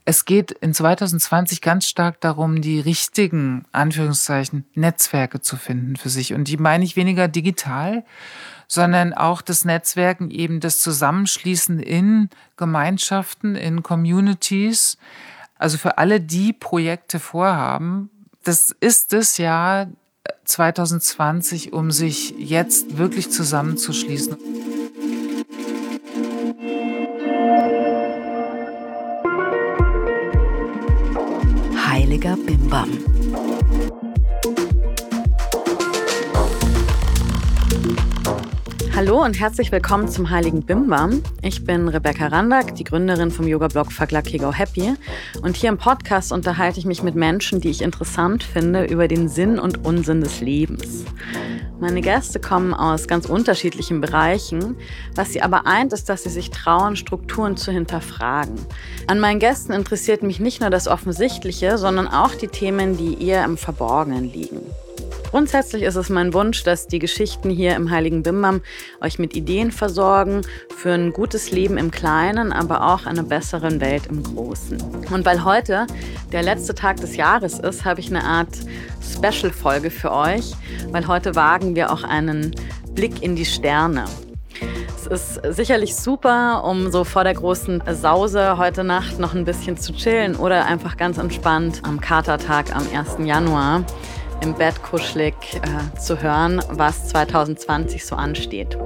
Es geht in 2020 ganz stark darum, die richtigen, Anführungszeichen, Netzwerke zu finden für sich. Und die meine ich weniger digital, sondern auch das Netzwerken, eben das Zusammenschließen in Gemeinschaften, in Communities. Also für alle, die Projekte vorhaben, das ist das Jahr 2020, um sich jetzt wirklich zusammenzuschließen. Heiliger Bimbam. Hallo und herzlich willkommen zum Heiligen Bimbam. Ich bin Rebecca Randack, die Gründerin vom Yoga-Blog Fuck Lucky Go Happy. Und hier im Podcast unterhalte ich mich mit Menschen, die ich interessant finde, über den Sinn und Unsinn des Lebens. Meine Gäste kommen aus ganz unterschiedlichen Bereichen. Was sie aber eint, ist, dass sie sich trauen, Strukturen zu hinterfragen. An meinen Gästen interessiert mich nicht nur das Offensichtliche, sondern auch die Themen, die eher im Verborgenen liegen. Grundsätzlich ist es mein Wunsch, dass die Geschichten hier im Heiligen Bimbam euch mit Ideen versorgen für ein gutes Leben im Kleinen, aber auch eine bessere Welt im Großen. Und weil heute der letzte Tag des Jahres ist, habe ich eine Art Special-Folge für euch, weil heute wagen wir auch einen Blick in die Sterne. Es ist sicherlich super, um so vor der großen Sause heute Nacht noch ein bisschen zu chillen oder einfach ganz entspannt am Katertag am 1. Januar im Bett kuschelig zu hören, was 2020 so ansteht.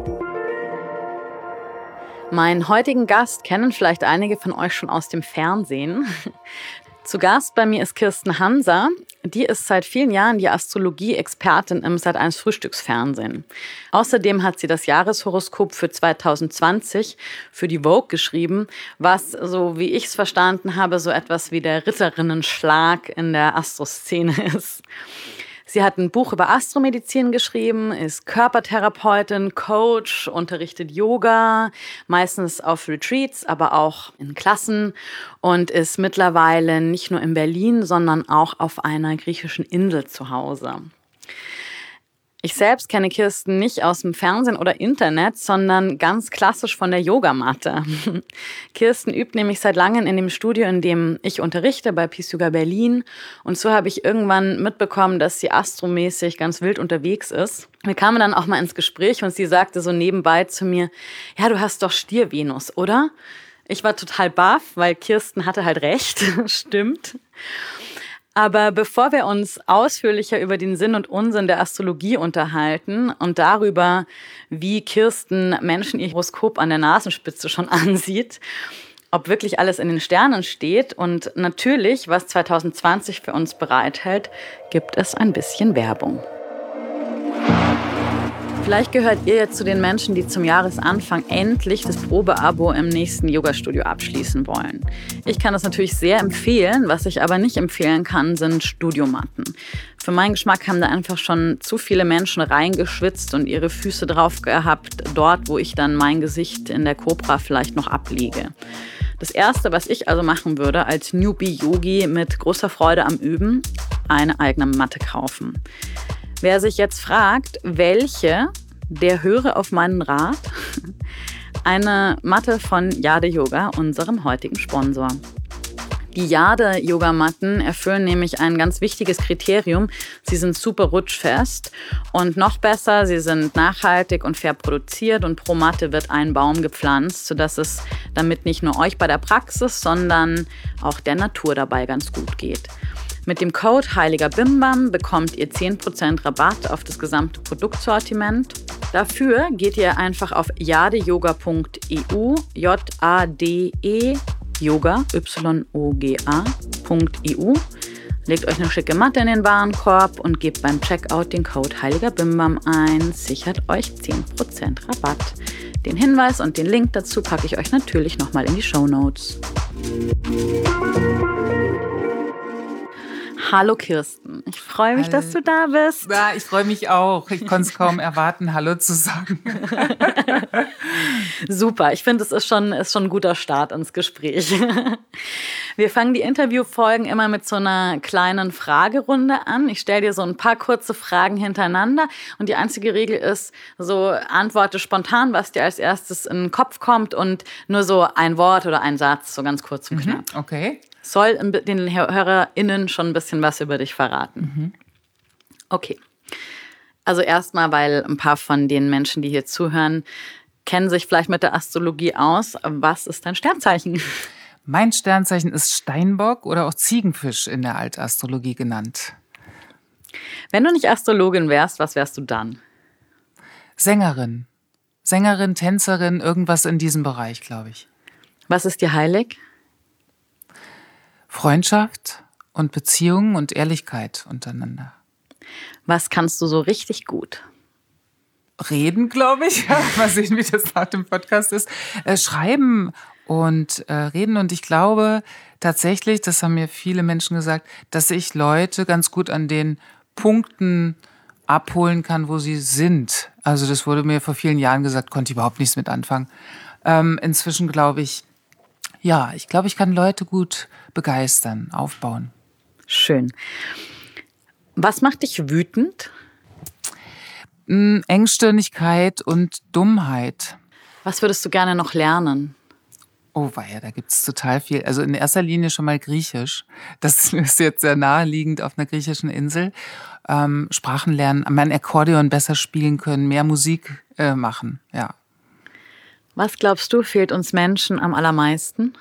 Meinen heutigen Gast kennen vielleicht einige von euch schon aus dem Fernsehen. Zu Gast bei mir ist Kirsten Hanser. Die ist seit vielen Jahren die Astrologie-Expertin im Sat.1 Frühstücksfernsehen. Außerdem hat sie das Jahreshoroskop für 2020 für die Vogue geschrieben, was, so wie ich es verstanden habe, so etwas wie der Ritterinnenschlag in der Astroszene ist. Sie hat ein Buch über Astromedizin geschrieben, ist Körpertherapeutin, Coach, unterrichtet Yoga, meistens auf Retreats, aber auch in Klassen und ist mittlerweile nicht nur in Berlin, sondern auch auf einer griechischen Insel zu Hause. Ich selbst kenne Kirsten nicht aus dem Fernsehen oder Internet, sondern ganz klassisch von der Yogamatte. Kirsten übt nämlich seit langem in dem Studio, in dem ich unterrichte, bei Peace Yoga Berlin. Und so habe ich irgendwann mitbekommen, dass sie astromäßig ganz wild unterwegs ist. Wir kamen dann auch mal ins Gespräch und sie sagte so nebenbei zu mir, ja, du hast doch Stier-Venus, oder? Ich war total baff, weil Kirsten hatte halt recht, stimmt. Aber bevor wir uns ausführlicher über den Sinn und Unsinn der Astrologie unterhalten und darüber, wie Kirsten Menschen ihr Horoskop an der Nasenspitze schon ansieht, ob wirklich alles in den Sternen steht und natürlich, was 2020 für uns bereithält, gibt es ein bisschen Werbung. Vielleicht gehört ihr jetzt zu den Menschen, die zum Jahresanfang endlich das Probeabo im nächsten Yogastudio abschließen wollen. Ich kann das natürlich sehr empfehlen, was ich aber nicht empfehlen kann, sind Studiomatten. Für meinen Geschmack haben da einfach schon zu viele Menschen reingeschwitzt und ihre Füße drauf gehabt, dort, wo ich dann mein Gesicht in der Cobra vielleicht noch ablege. Das Erste, was ich also machen würde als Newbie-Yogi mit großer Freude am Üben, eine eigene Matte kaufen. Wer sich jetzt fragt, welche, der höre auf meinen Rat. Eine Matte von Jade Yoga, unserem heutigen Sponsor. Die Jade-Yogamatten erfüllen nämlich ein ganz wichtiges Kriterium. Sie sind super rutschfest und noch besser, sie sind nachhaltig und fair produziert und pro Matte wird ein Baum gepflanzt, sodass es damit nicht nur euch bei der Praxis, sondern auch der Natur dabei ganz gut geht. Mit dem Code Heiliger Bimbam bekommt ihr 10% Rabatt auf das gesamte Produktsortiment. Dafür geht ihr einfach auf jadeyoga.eu, J-A-D-E, Yoga, Y-O-G-A.eu, legt euch eine schicke Matte in den Warenkorb und gebt beim Checkout den Code Heiliger Bimbam ein, sichert euch 10% Rabatt. Den Hinweis und den Link dazu packe ich euch natürlich nochmal in die Shownotes. Hallo Kirsten, ich freue mich, dass du da bist. Ja, ich freue mich auch. Ich konnte es kaum erwarten, Hallo zu sagen. Super, ich finde, es ist schon ein guter Start ins Gespräch. Wir fangen die Interviewfolgen immer mit so einer kleinen Fragerunde an. Ich stelle dir so ein paar kurze Fragen hintereinander und die einzige Regel ist, so antworte spontan, was dir als erstes in den Kopf kommt und nur so ein Wort oder ein Satz, so ganz kurz und knapp. Okay. Soll den HörerInnen schon ein bisschen was über dich verraten. Okay. Also erstmal, weil ein paar von den Menschen, die hier zuhören, kennen sich vielleicht mit der Astrologie aus. Was ist dein Sternzeichen? Mein Sternzeichen ist Steinbock oder auch Ziegenfisch in der Altastrologie genannt. Wenn du nicht Astrologin wärst, was wärst du dann? Sängerin. Sängerin, Tänzerin, irgendwas in diesem Bereich, glaube ich. Was ist dir heilig? Freundschaft und Beziehungen und Ehrlichkeit untereinander. Was kannst du so richtig gut? Reden, glaube ich. Mal sehen, wie das nach dem Podcast ist. Schreiben und reden. Und ich glaube tatsächlich, das haben mir viele Menschen gesagt, dass ich Leute ganz gut an den Punkten abholen kann, wo sie sind. Also das wurde mir vor vielen Jahren gesagt, konnte ich überhaupt nichts mit anfangen. Inzwischen glaube ich, ich kann Leute gut begeistern, aufbauen. Schön. Was macht dich wütend? Engstirnigkeit und Dummheit. Was würdest du gerne noch lernen? Oh weia, da gibt's total viel. Also in erster Linie schon mal Griechisch. Das ist jetzt sehr naheliegend auf einer griechischen Insel. Sprachen lernen, mein Akkordeon besser spielen können, mehr Musik machen, ja. Was glaubst du, fehlt uns Menschen am allermeisten?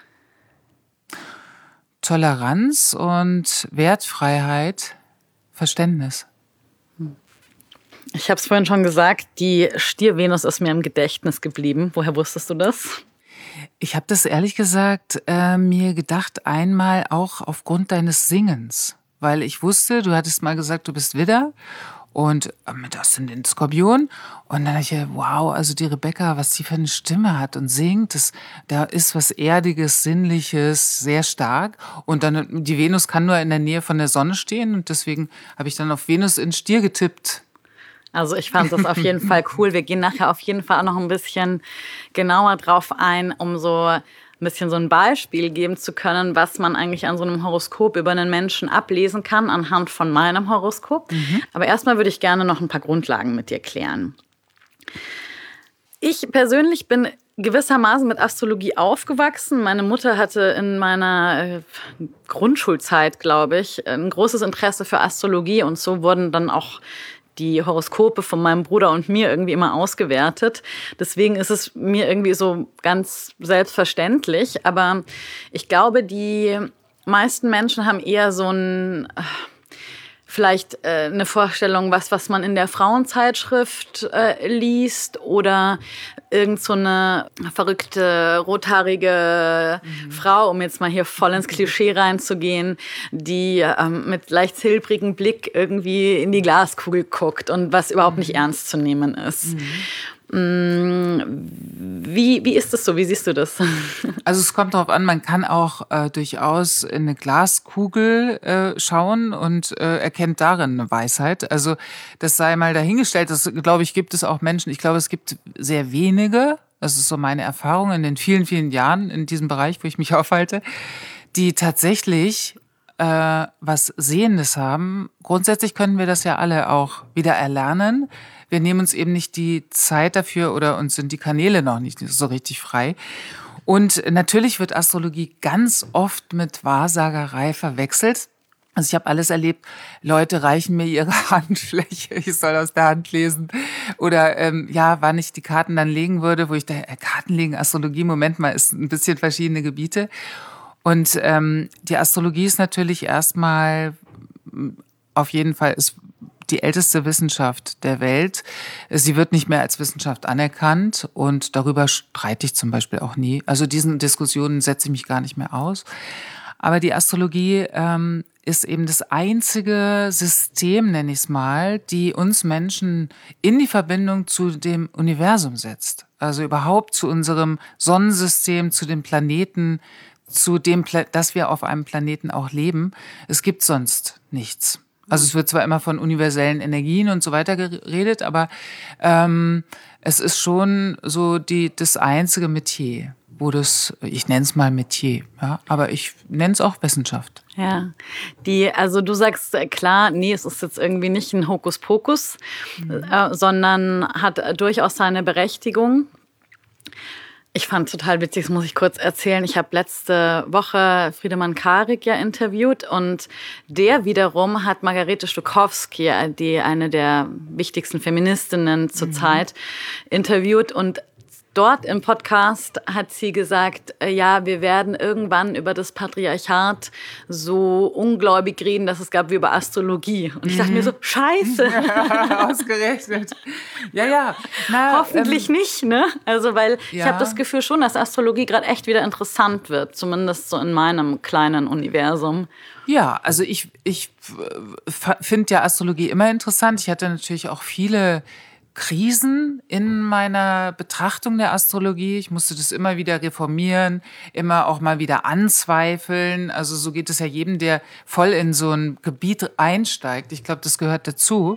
Toleranz und Wertfreiheit, Verständnis. Ich habe es vorhin schon gesagt, die Stier-Venus ist mir im Gedächtnis geblieben. Woher wusstest du das? Ich habe das ehrlich gesagt mir gedacht, einmal auch aufgrund deines Singens. Weil ich wusste, du hattest mal gesagt, du bist Widder und mit Aszendent Skorpion. Und dann dachte ich, wow, also die Rebecca, was die für eine Stimme hat und singt, da ist was Erdiges, Sinnliches, sehr stark. Und dann, die Venus kann nur in der Nähe von der Sonne stehen und deswegen habe ich dann auf Venus in Stier getippt. Also ich fand das auf jeden Fall cool. Wir gehen nachher auf jeden Fall auch noch ein bisschen genauer drauf ein, um so ein bisschen so ein Beispiel geben zu können, was man eigentlich an so einem Horoskop über einen Menschen ablesen kann, anhand von meinem Horoskop. Aber erstmal würde ich gerne noch ein paar Grundlagen mit dir klären. Ich persönlich bin gewissermaßen mit Astrologie aufgewachsen. Meine Mutter hatte in meiner Grundschulzeit, glaube ich, ein großes Interesse für Astrologie und so wurden dann auch die Horoskope von meinem Bruder und mir irgendwie immer ausgewertet. Deswegen ist es mir irgendwie so ganz selbstverständlich. Aber ich glaube, die meisten Menschen haben eher so vielleicht eine Vorstellung, was man in der Frauenzeitschrift liest oder irgend so eine verrückte, rothaarige Frau, um jetzt mal hier voll ins Klischee reinzugehen, die mit leicht silbrigem Blick irgendwie in die Glaskugel guckt und was überhaupt nicht ernst zu nehmen ist. Wie ist das so? Wie siehst du das? Also es kommt darauf an, man kann auch durchaus in eine Glaskugel schauen und erkennt darin eine Weisheit. Also das sei mal dahingestellt. Das, glaube ich, gibt es auch Menschen. Ich glaube, es gibt sehr wenige, das ist so meine Erfahrung in den vielen, vielen Jahren in diesem Bereich, wo ich mich aufhalte, die tatsächlich was Sehendes haben. Grundsätzlich können wir das ja alle auch wieder erlernen. Wir nehmen uns eben nicht die Zeit dafür oder uns sind die Kanäle noch nicht so richtig frei. Und natürlich wird Astrologie ganz oft mit Wahrsagerei verwechselt. Also ich habe alles erlebt, Leute reichen mir ihre Handfläche, ich soll aus der Hand lesen. Oder wann ich die Karten dann legen würde, wo ich dachte, Karten legen, Astrologie, Moment mal, ist ein bisschen verschiedene Gebiete. Und die Astrologie ist natürlich erstmal, auf jeden Fall ist die älteste Wissenschaft der Welt. Sie wird nicht mehr als Wissenschaft anerkannt und darüber streite ich zum Beispiel auch nie. Also diesen Diskussionen setze ich mich gar nicht mehr aus. Aber die Astrologie ist eben das einzige System, nenne ich es mal, die uns Menschen in die Verbindung zu dem Universum setzt. Also überhaupt zu unserem Sonnensystem, zu den Planeten, zu dem, dass wir auf einem Planeten auch leben. Es gibt sonst nichts. Also es wird zwar immer von universellen Energien und so weiter geredet, aber es ist schon so das einzige Metier. wo das, ich nenne es mal Metier, ja, aber ich nenne es auch Wissenschaft. Ja, also du sagst klar, nee, es ist jetzt irgendwie nicht ein Hokuspokus, sondern hat durchaus seine Berechtigung. Ich fand total witzig, das muss ich kurz erzählen. Ich habe letzte Woche Friedemann Karik ja interviewt und der wiederum hat Margarete Stokowski, die eine der wichtigsten Feministinnen zur Zeit, interviewt und dort im Podcast hat sie gesagt, ja, wir werden irgendwann über das Patriarchat so ungläubig reden, dass es gab wie über Astrologie. Und ich dachte mir so, scheiße. Ausgerechnet. Ja. Hoffentlich nicht, ne? Also, weil ich habe das Gefühl schon, dass Astrologie gerade echt wieder interessant wird. Zumindest so in meinem kleinen Universum. Ja, also ich finde ja Astrologie immer interessant. Ich hatte natürlich auch viele Krisen in meiner Betrachtung der Astrologie. Ich musste das immer wieder reformieren, immer auch mal wieder anzweifeln. Also so geht es ja jedem, der voll in so ein Gebiet einsteigt. Ich glaube, das gehört dazu.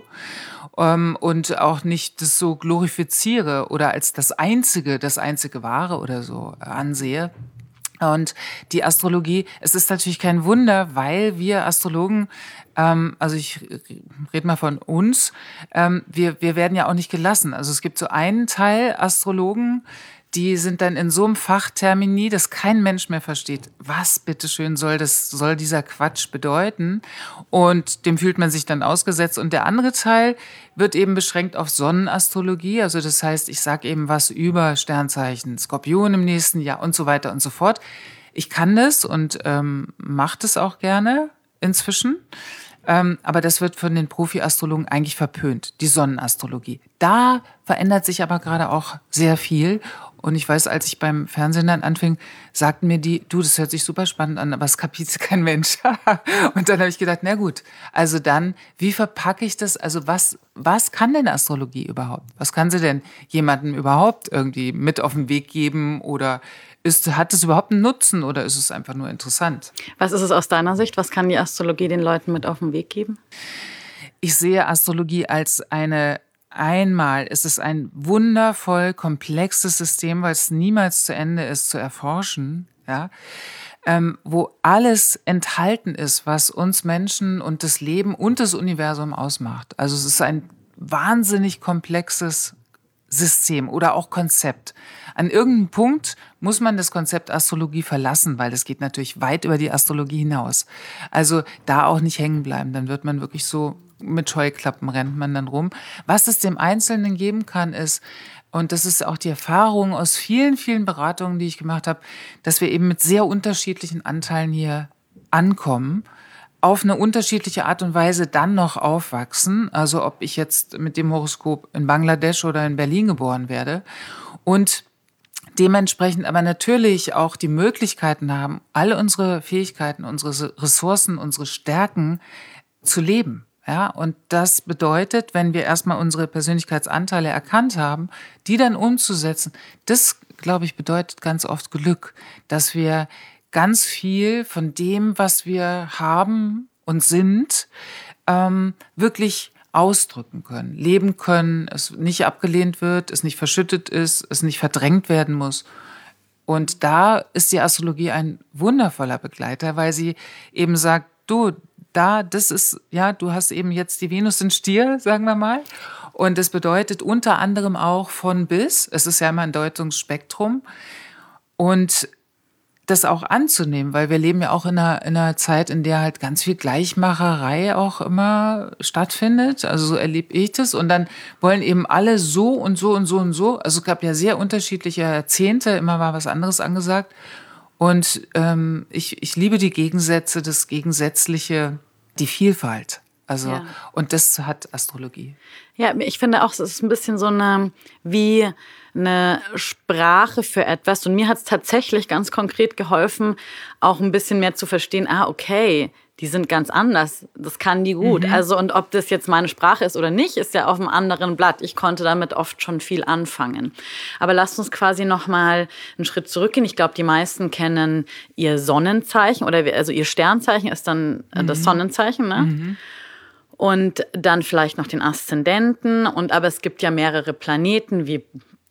Und auch nicht das so glorifiziere oder als das einzige Wahre oder so ansehe. Und die Astrologie, es ist natürlich kein Wunder, weil wir Astrologen, also ich rede mal von uns, wir werden ja auch nicht gelassen. Also es gibt so einen Teil Astrologen, die sind dann in so einem Fachtermini, dass kein Mensch mehr versteht, was bitteschön soll dieser Quatsch bedeuten. Und dem fühlt man sich dann ausgesetzt. Und der andere Teil wird eben beschränkt auf Sonnenastrologie. Also das heißt, ich sage eben was über Sternzeichen Skorpion im nächsten Jahr und so weiter und so fort. Ich kann das und mache das auch gerne inzwischen. Aber das wird von den Profi-Astrologen eigentlich verpönt, die Sonnenastrologie. Da verändert sich aber gerade auch sehr viel. Und ich weiß, als ich beim Fernsehen dann anfing, sagten mir die, du, das hört sich super spannend an, aber es kapiert kein Mensch. Und dann habe ich gedacht, na gut, also dann, wie verpacke ich das? Also was kann denn Astrologie überhaupt? Was kann sie denn jemandem überhaupt irgendwie mit auf den Weg geben? Oder hat es überhaupt einen Nutzen oder ist es einfach nur interessant? Was ist es aus deiner Sicht? Was kann die Astrologie den Leuten mit auf den Weg geben? Ich sehe Astrologie als einmal ist es ein wundervoll komplexes System, weil es niemals zu Ende ist zu erforschen, ja, wo alles enthalten ist, was uns Menschen und das Leben und das Universum ausmacht. Also es ist ein wahnsinnig komplexes System oder auch Konzept. An irgendeinem Punkt muss man das Konzept Astrologie verlassen, weil das geht natürlich weit über die Astrologie hinaus. Also da auch nicht hängen bleiben, dann wird man wirklich so mit Scheuklappen rennt man dann rum. Was es dem Einzelnen geben kann, ist, und das ist auch die Erfahrung aus vielen, vielen Beratungen, die ich gemacht habe, dass wir eben mit sehr unterschiedlichen Anteilen hier ankommen, auf eine unterschiedliche Art und Weise dann noch aufwachsen. Also ob ich jetzt mit dem Horoskop in Bangladesch oder in Berlin geboren werde und dementsprechend aber natürlich auch die Möglichkeiten haben, alle unsere Fähigkeiten, unsere Ressourcen, unsere Stärken zu leben. Ja, und das bedeutet, wenn wir erstmal unsere Persönlichkeitsanteile erkannt haben, die dann umzusetzen, das, glaube ich, bedeutet ganz oft Glück, dass wir ganz viel von dem, was wir haben und sind, wirklich ausdrücken können, leben können, es nicht abgelehnt wird, es nicht verschüttet ist, es nicht verdrängt werden muss. Und da ist die Astrologie ein wundervoller Begleiter, weil sie eben sagt, du hast eben jetzt die Venus in Stier, sagen wir mal. Und das bedeutet unter anderem auch von bis. Es ist ja immer ein Deutungsspektrum. Und das auch anzunehmen, weil wir leben ja auch in einer Zeit, in der halt ganz viel Gleichmacherei auch immer stattfindet. Also so erlebe ich das. Und dann wollen eben alle so und so und so und so. Also es gab ja sehr unterschiedliche Jahrzehnte, immer war was anderes angesagt. Und ich liebe die Gegensätze, das Gegensätzliche, die Vielfalt. Also, ja. Und das hat Astrologie. Ja, ich finde auch, es ist ein bisschen so wie eine Sprache für etwas. Und mir hat es tatsächlich ganz konkret geholfen, auch ein bisschen mehr zu verstehen, okay, die sind ganz anders. Das kann die gut. Also, und ob das jetzt meine Sprache ist oder nicht, ist ja auf einem anderen Blatt. Ich konnte damit oft schon viel anfangen. Aber lasst uns quasi noch mal einen Schritt zurückgehen. Ich glaube, die meisten kennen ihr Sonnenzeichen also ihr Sternzeichen ist dann das Sonnenzeichen, ne? Und dann vielleicht noch den Aszendenten. Aber es gibt ja mehrere Planeten wie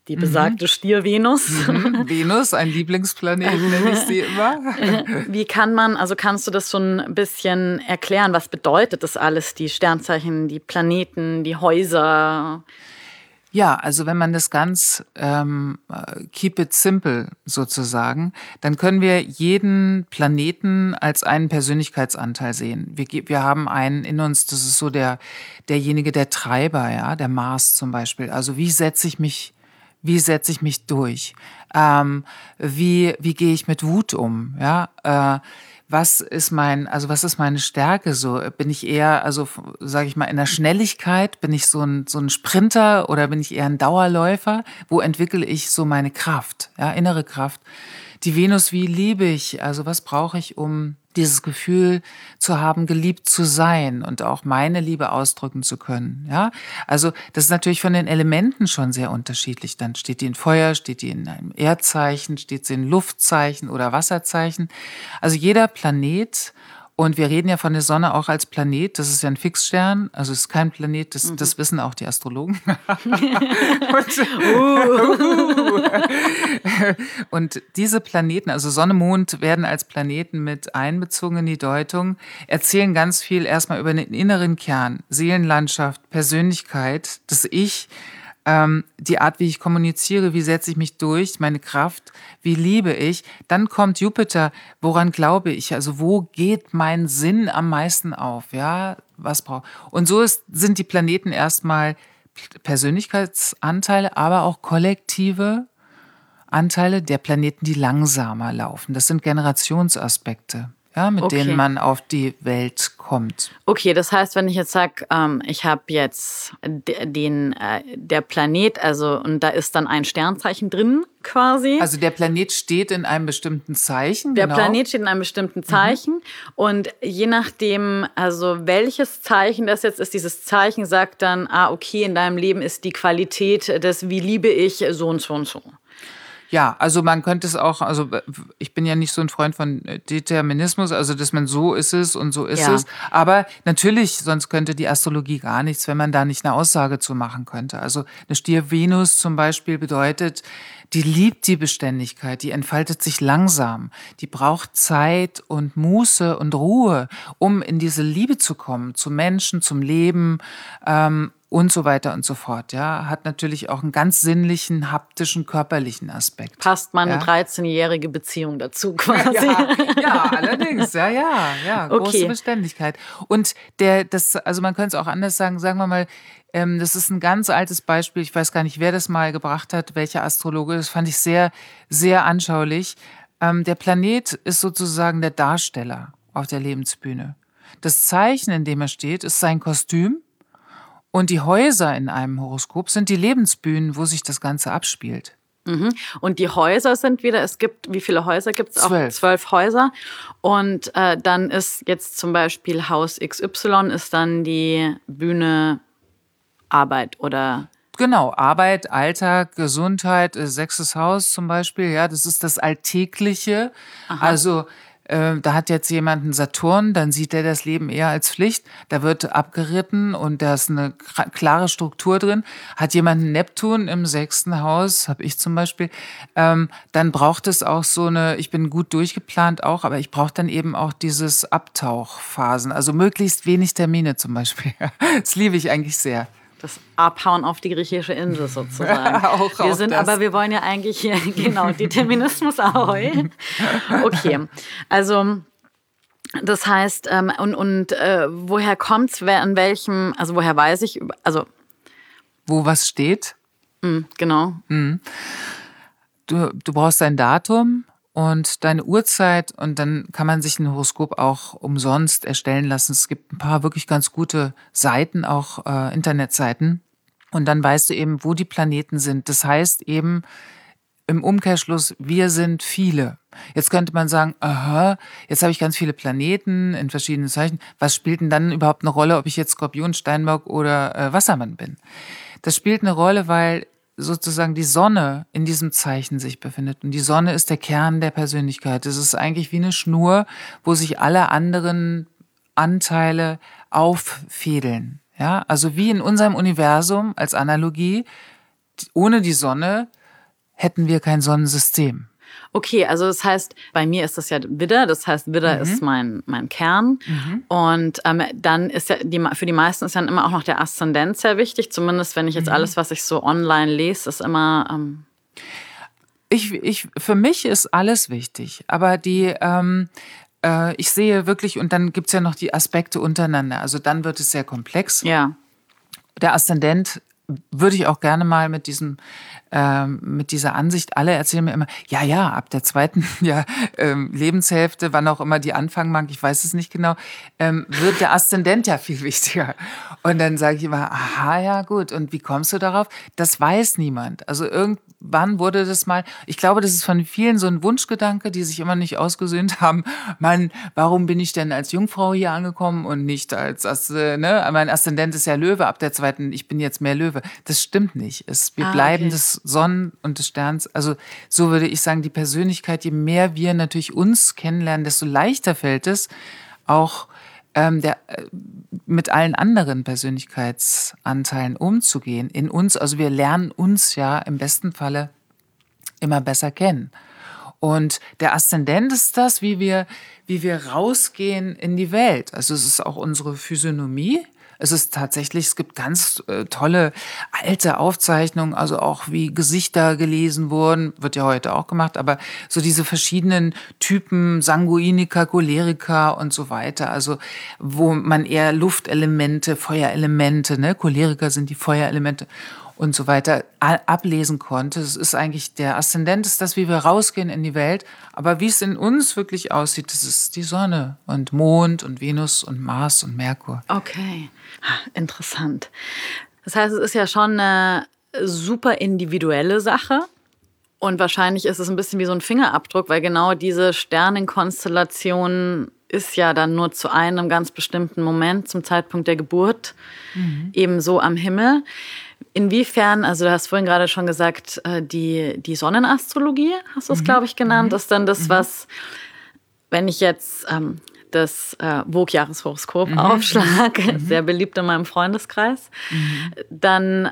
die besagte Stier-Venus. Venus, ein Lieblingsplanet, nenne ich sie immer. Wie kannst du das so ein bisschen erklären? Was bedeutet das alles, die Sternzeichen, die Planeten, die Häuser? Ja, also wenn man das ganz keep it simple sozusagen, dann können wir jeden Planeten als einen Persönlichkeitsanteil sehen. Wir haben einen in uns, das ist so derjenige, der Treiber, ja, der Mars zum Beispiel. Also wie setze ich mich durch? Wie gehe ich mit Wut um? Ja, was ist meine Stärke so? Bin ich eher, also sage ich mal, in der Schnelligkeit? Bin ich so ein Sprinter oder bin ich eher ein Dauerläufer? Wo entwickle ich so meine Kraft, ja, innere Kraft? Die Venus, wie liebe ich? Also was brauche ich, um dieses Gefühl zu haben, geliebt zu sein und auch meine Liebe ausdrücken zu können, ja? Also das ist natürlich von den Elementen schon sehr unterschiedlich. Dann steht die in Feuer, steht die in einem Erdzeichen, steht sie in Luftzeichen oder Wasserzeichen. Also jeder Planet, und wir reden ja von der Sonne auch als Planet, das ist ja ein Fixstern, also es ist kein Planet, das wissen auch die Astrologen. Und diese Planeten, also Sonne, Mond, werden als Planeten mit einbezogen in die Deutung, erzählen ganz viel erstmal über den inneren Kern, Seelenlandschaft, Persönlichkeit, das Ich, die Art, wie ich kommuniziere, wie setze ich mich durch, meine Kraft, wie liebe ich. Dann kommt Jupiter, woran glaube ich, also wo geht mein Sinn am meisten auf, ja, was brauche. Und so sind die Planeten erstmal Persönlichkeitsanteile, aber auch kollektive Anteile der Planeten, die langsamer laufen. Das sind Generationsaspekte, ja, mit denen man auf die Welt kommt. Okay, das heißt, wenn ich jetzt sage, ich habe jetzt der Planet, also und da ist dann ein Sternzeichen drin quasi. Also der Planet steht in einem bestimmten Zeichen. Der Planet steht in einem bestimmten Zeichen und je nachdem, also welches Zeichen das jetzt ist, dieses Zeichen sagt dann, okay, in deinem Leben ist die Qualität des wie liebe ich so und so und so. Ja, also man könnte es auch, also ich bin ja nicht so ein Freund von Determinismus, also dass man so ist es und so ist es. Aber natürlich, sonst könnte die Astrologie gar nichts, wenn man da nicht eine Aussage zu machen könnte. Also eine Stier-Venus zum Beispiel bedeutet, die liebt die Beständigkeit, die entfaltet sich langsam, die braucht Zeit und Muße und Ruhe, um in diese Liebe zu kommen, zu Menschen, zum Leben, und so weiter und so fort, ja. Hat natürlich auch einen ganz sinnlichen, haptischen, körperlichen Aspekt. Passt meine 13-jährige Beziehung dazu quasi. Ja, allerdings, ja, große Beständigkeit. Und also man könnte es auch anders sagen wir mal, das ist ein ganz altes Beispiel, ich weiß gar nicht, wer das mal gebracht hat, welcher Astrologe, das fand ich sehr, sehr anschaulich. Der Planet ist sozusagen der Darsteller auf der Lebensbühne. Das Zeichen, in dem er steht, ist sein Kostüm. Und die Häuser in einem Horoskop sind die Lebensbühnen, wo sich das Ganze abspielt. Und die Häuser sind wieder, wie viele Häuser gibt es? 12 Häuser. Und dann ist jetzt zum Beispiel Haus XY ist dann die Bühne Arbeit oder... Genau, Arbeit, Alltag, Gesundheit, 6. Haus zum Beispiel, ja, das ist das Alltägliche. Aha. Also da hat jetzt jemand einen Saturn, dann sieht er das Leben eher als Pflicht. Da wird abgeritten und da ist eine klare Struktur drin. Hat jemand einen Neptun im 6. Haus, habe ich zum Beispiel, dann braucht es auch ich bin gut durchgeplant auch, aber ich brauche dann eben auch dieses Abtauchphasen, also möglichst wenig Termine zum Beispiel. Das liebe ich eigentlich sehr. Das Abhauen auf die griechische Insel sozusagen. Wir wollen ja eigentlich hier, genau, Determinismus Ahoi. Okay, also das heißt, woher kommt's, an welchem, also woher weiß ich, also... Wo was steht? Genau. Du brauchst ein Datum und deine Uhrzeit und dann kann man sich ein Horoskop auch umsonst erstellen lassen. Es gibt ein paar wirklich ganz gute Seiten, auch Internetseiten. Und dann weißt du eben, wo die Planeten sind. Das heißt eben im Umkehrschluss, wir sind viele. Jetzt könnte man sagen, jetzt habe ich ganz viele Planeten in verschiedenen Zeichen. Was spielt denn dann überhaupt eine Rolle, ob ich jetzt Skorpion, Steinbock oder Wassermann bin? Das spielt eine Rolle, weil sozusagen die Sonne in diesem Zeichen sich befindet. Und die Sonne ist der Kern der Persönlichkeit. Es ist eigentlich wie eine Schnur, wo sich alle anderen Anteile auffädeln. Ja, also wie in unserem Universum als Analogie ohne die Sonne hätten wir kein Sonnensystem. Okay, also das heißt, bei mir ist das ja Widder, das heißt, Widder ist mein Kern. Und dann ist ja, für die meisten ist dann immer auch noch der Aszendent sehr wichtig, zumindest wenn ich jetzt alles, was ich so online lese, ist immer... Für mich ist alles wichtig, aber ich sehe wirklich, und dann gibt's ja noch die Aspekte untereinander, also dann wird es sehr komplex. Ja. Der Aszendent würde ich auch gerne mal mit dieser Ansicht, alle erzählen mir immer, ja, ab der zweiten Lebenshälfte, wann auch immer die anfangen mag, ich weiß es nicht genau, wird der Aszendent ja viel wichtiger. Und dann sage ich immer, aha, ja gut, und wie kommst du darauf? Das weiß niemand. Also irgendwann wurde das mal, ich glaube, das ist von vielen so ein Wunschgedanke, die sich immer nicht ausgesöhnt haben. Mann, warum bin ich denn als Jungfrau hier angekommen und nicht als, mein Aszendent ist ja Löwe, ab der zweiten, ich bin jetzt mehr Löwe. Das stimmt nicht. Wir bleiben des Sonnen- und des Sterns. Also so würde ich sagen, die Persönlichkeit, je mehr wir natürlich uns kennenlernen, desto leichter fällt es, auch mit allen anderen Persönlichkeitsanteilen umzugehen in uns. Also wir lernen uns ja im besten Falle immer besser kennen. Und der Aszendent ist das, wie wir rausgehen in die Welt. Also es ist auch unsere Physiognomie. Es gibt ganz tolle alte Aufzeichnungen, also auch wie Gesichter gelesen wurden, wird ja heute auch gemacht, aber so diese verschiedenen Typen, Sanguiniker, Choleriker und so weiter, also wo man eher Luftelemente, Feuerelemente, Choleriker sind die Feuerelemente und so weiter ablesen konnte. Das ist eigentlich, der Aszendent ist das, wie wir rausgehen in die Welt. Aber wie es in uns wirklich aussieht, das ist die Sonne und Mond und Venus und Mars und Merkur. Okay, interessant. Das heißt, es ist ja schon eine super individuelle Sache. Und wahrscheinlich ist es ein bisschen wie so ein Fingerabdruck, weil genau diese Sternenkonstellation ist ja dann nur zu einem ganz bestimmten Moment, zum Zeitpunkt der Geburt, eben so am Himmel. Inwiefern, also du hast vorhin gerade schon gesagt, die Sonnenastrologie, hast du es, glaube ich, genannt, ist dann das, was, wenn ich jetzt das Vogue-Jahreshoroskop aufschlage, sehr beliebt in meinem Freundeskreis, dann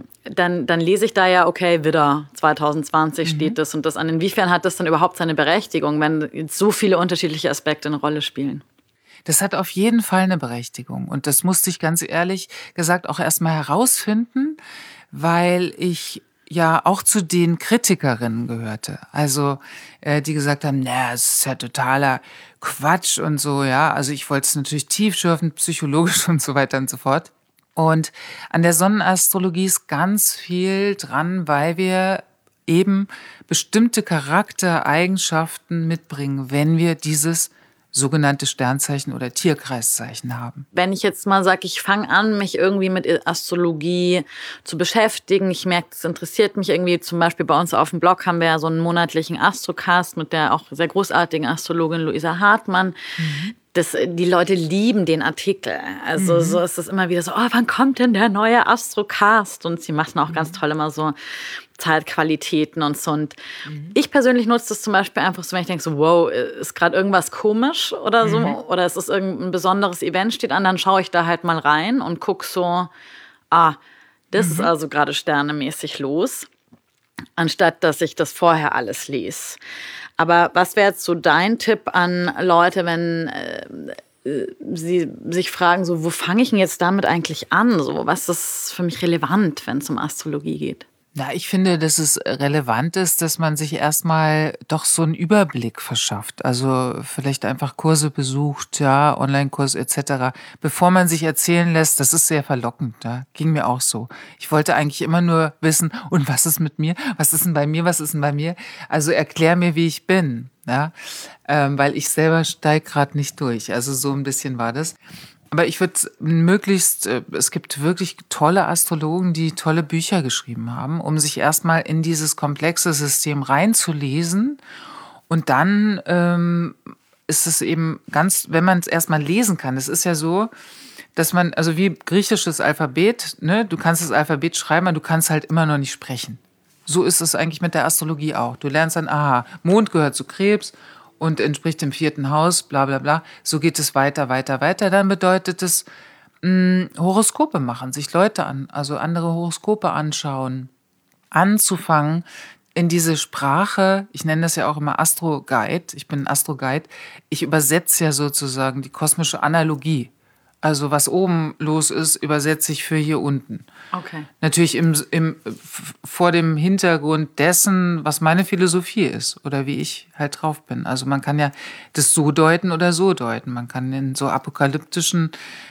lese ich da ja, okay, Widder, 2020 steht das und das an. Inwiefern hat das dann überhaupt seine Berechtigung, wenn jetzt so viele unterschiedliche Aspekte eine Rolle spielen? Das hat auf jeden Fall eine Berechtigung. Und das musste ich ganz ehrlich gesagt auch erstmal herausfinden, weil ich ja auch zu den Kritikerinnen gehörte. Also die gesagt haben, es ist ja totaler Quatsch und so, ja. Also ich wollte es natürlich tiefschürfend, psychologisch und so weiter und so fort. Und an der Sonnenastrologie ist ganz viel dran, weil wir eben bestimmte Charaktereigenschaften mitbringen, wenn wir dieses sogenannte Sternzeichen oder Tierkreiszeichen haben. Wenn ich jetzt mal sage, ich fange an, mich irgendwie mit Astrologie zu beschäftigen, ich merke, das interessiert mich irgendwie, zum Beispiel bei uns auf dem Blog haben wir ja so einen monatlichen Astrocast mit der auch sehr großartigen Astrologin Luisa Hartmann. Die Leute lieben den Artikel. Also so ist es immer wieder so, wann kommt denn der neue Astrocast? Und sie machen auch ganz toll immer so Zeitqualitäten und so. Und ich persönlich nutze das zum Beispiel einfach so, wenn ich denke so, wow, ist gerade irgendwas komisch oder so, oder es ist irgendein besonderes Event steht an, dann schaue ich da halt mal rein und gucke so, das ist also gerade sternemäßig los, anstatt dass ich das vorher alles lese. Aber was wäre jetzt so dein Tipp an Leute, wenn sie sich fragen, so, wo fange ich denn jetzt damit eigentlich an? So, was ist für mich relevant, wenn es um Astrologie geht? Na, ich finde, dass es relevant ist, dass man sich erstmal doch so einen Überblick verschafft. Also vielleicht einfach Kurse besucht, ja, Online-Kurs etc., bevor man sich erzählen lässt, das ist sehr verlockend, ja, ging mir auch so. Ich wollte eigentlich immer nur wissen, und was ist mit mir? Was ist denn bei mir? Was ist denn bei mir? Also erklär mir, wie ich bin, ja, weil ich selber steige gerade nicht durch. Also so ein bisschen war das. Aber ich würde es gibt wirklich tolle Astrologen, die tolle Bücher geschrieben haben, um sich erstmal in dieses komplexe System reinzulesen. Und dann ist es eben wenn man es erstmal lesen kann, es ist ja so, dass man, also wie griechisches Alphabet, du kannst das Alphabet schreiben, aber du kannst halt immer noch nicht sprechen. So ist es eigentlich mit der Astrologie auch. Du lernst dann, Mond gehört zu Krebs und entspricht dem 4. Haus, bla bla bla. So geht es weiter, weiter, weiter. Dann bedeutet es Horoskope machen, sich Leute also andere Horoskope anschauen. anzufangen, in diese Sprache, ich nenne das ja auch immer Astro-Guide, ich bin Astro-Guide, ich übersetze ja sozusagen die kosmische Analogie. Also was oben los ist, übersetze ich für hier unten. Okay. Natürlich vor dem Hintergrund dessen, was meine Philosophie ist oder wie ich halt drauf bin. Also man kann ja das so deuten oder so deuten. Man kann in so apokalyptischen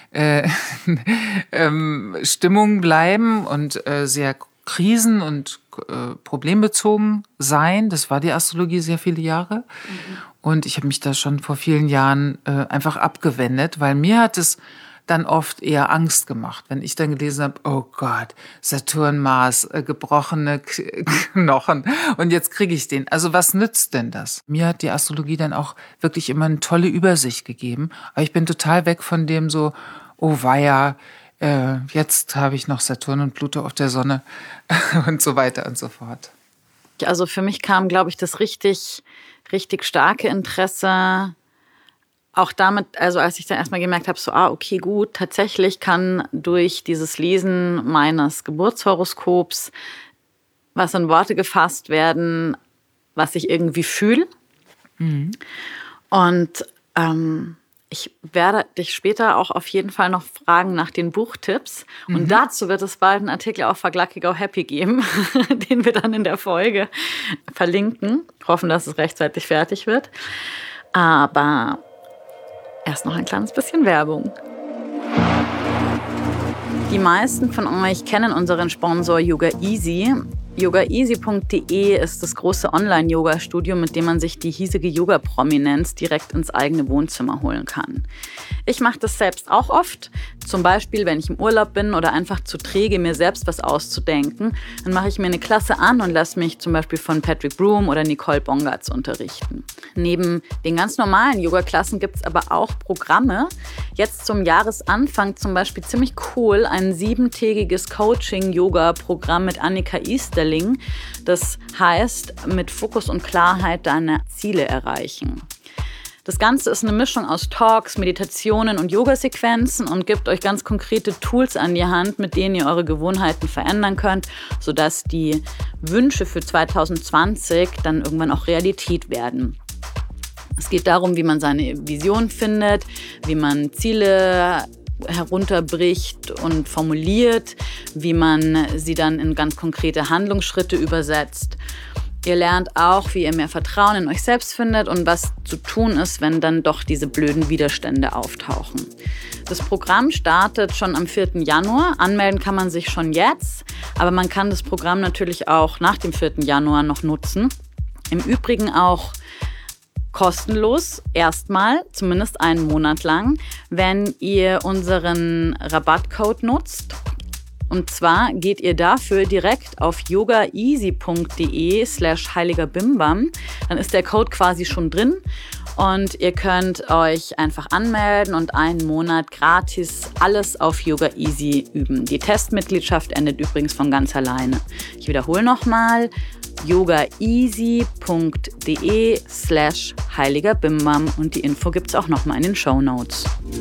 Stimmungen bleiben und sehr krisen- und problembezogen sein. Das war die Astrologie sehr viele Jahre. Und ich habe mich da schon vor vielen Jahren einfach abgewendet, weil mir hat es dann oft eher Angst gemacht, wenn ich dann gelesen habe, oh Gott, Saturn, Mars, gebrochene Knochen und jetzt kriege ich den. Also was nützt denn das? Mir hat die Astrologie dann auch wirklich immer eine tolle Übersicht gegeben, aber ich bin total weg von dem so, oh weia, jetzt habe ich noch Saturn und Pluto auf der Sonne und so weiter und so fort. Also für mich kam, glaube ich, das richtig starke Interesse auch damit, also als ich dann erstmal gemerkt habe, so, okay, gut, tatsächlich kann durch dieses Lesen meines Geburtshoroskops was in Worte gefasst werden, was ich irgendwie fühle. Mhm. Und ich werde dich später auch auf jeden Fall noch fragen nach den Buchtipps. Und dazu wird es bald einen Artikel auf Verlag Go Happy geben, den wir dann in der Folge verlinken. Hoffen, dass es rechtzeitig fertig wird. Aber erst noch ein kleines bisschen Werbung. Die meisten von euch kennen unseren Sponsor Yoga Easy. YogaEasy.de ist das große Online-Yoga-Studio, mit dem man sich die hiesige Yoga-Prominenz direkt ins eigene Wohnzimmer holen kann. Ich mache das selbst auch oft. Zum Beispiel, wenn ich im Urlaub bin oder einfach zu träge, mir selbst was auszudenken, dann mache ich mir eine Klasse an und lasse mich zum Beispiel von Patrick Broom oder Nicole Bongatz unterrichten. Neben den ganz normalen Yoga-Klassen gibt es aber auch Programme. Jetzt zum Jahresanfang zum Beispiel ziemlich cool, ein 7-tägiges Coaching-Yoga-Programm mit Annika Easterling. Das heißt, mit Fokus und Klarheit deine Ziele erreichen. Das Ganze ist eine Mischung aus Talks, Meditationen und Yoga-Sequenzen und gibt euch ganz konkrete Tools an die Hand, mit denen ihr eure Gewohnheiten verändern könnt, sodass die Wünsche für 2020 dann irgendwann auch Realität werden. Es geht darum, wie man seine Vision findet, wie man Ziele herunterbricht und formuliert, wie man sie dann in ganz konkrete Handlungsschritte übersetzt. Ihr lernt auch, wie ihr mehr Vertrauen in euch selbst findet und was zu tun ist, wenn dann doch diese blöden Widerstände auftauchen. Das Programm startet schon am 4. Januar. Anmelden kann man sich schon jetzt, aber man kann das Programm natürlich auch nach dem 4. Januar noch nutzen. Im Übrigen auch kostenlos, erstmal, zumindest einen Monat lang, wenn ihr unseren Rabattcode nutzt. Und zwar geht ihr dafür direkt auf yogaeasy.de/heiligerbimbam. Dann ist der Code quasi schon drin und ihr könnt euch einfach anmelden und einen Monat gratis alles auf Yoga Easy üben. Die Testmitgliedschaft endet übrigens von ganz alleine. Ich wiederhole nochmal: yogaeasy.de/heiligerbimbam und die Info gibt es auch nochmal in den Shownotes.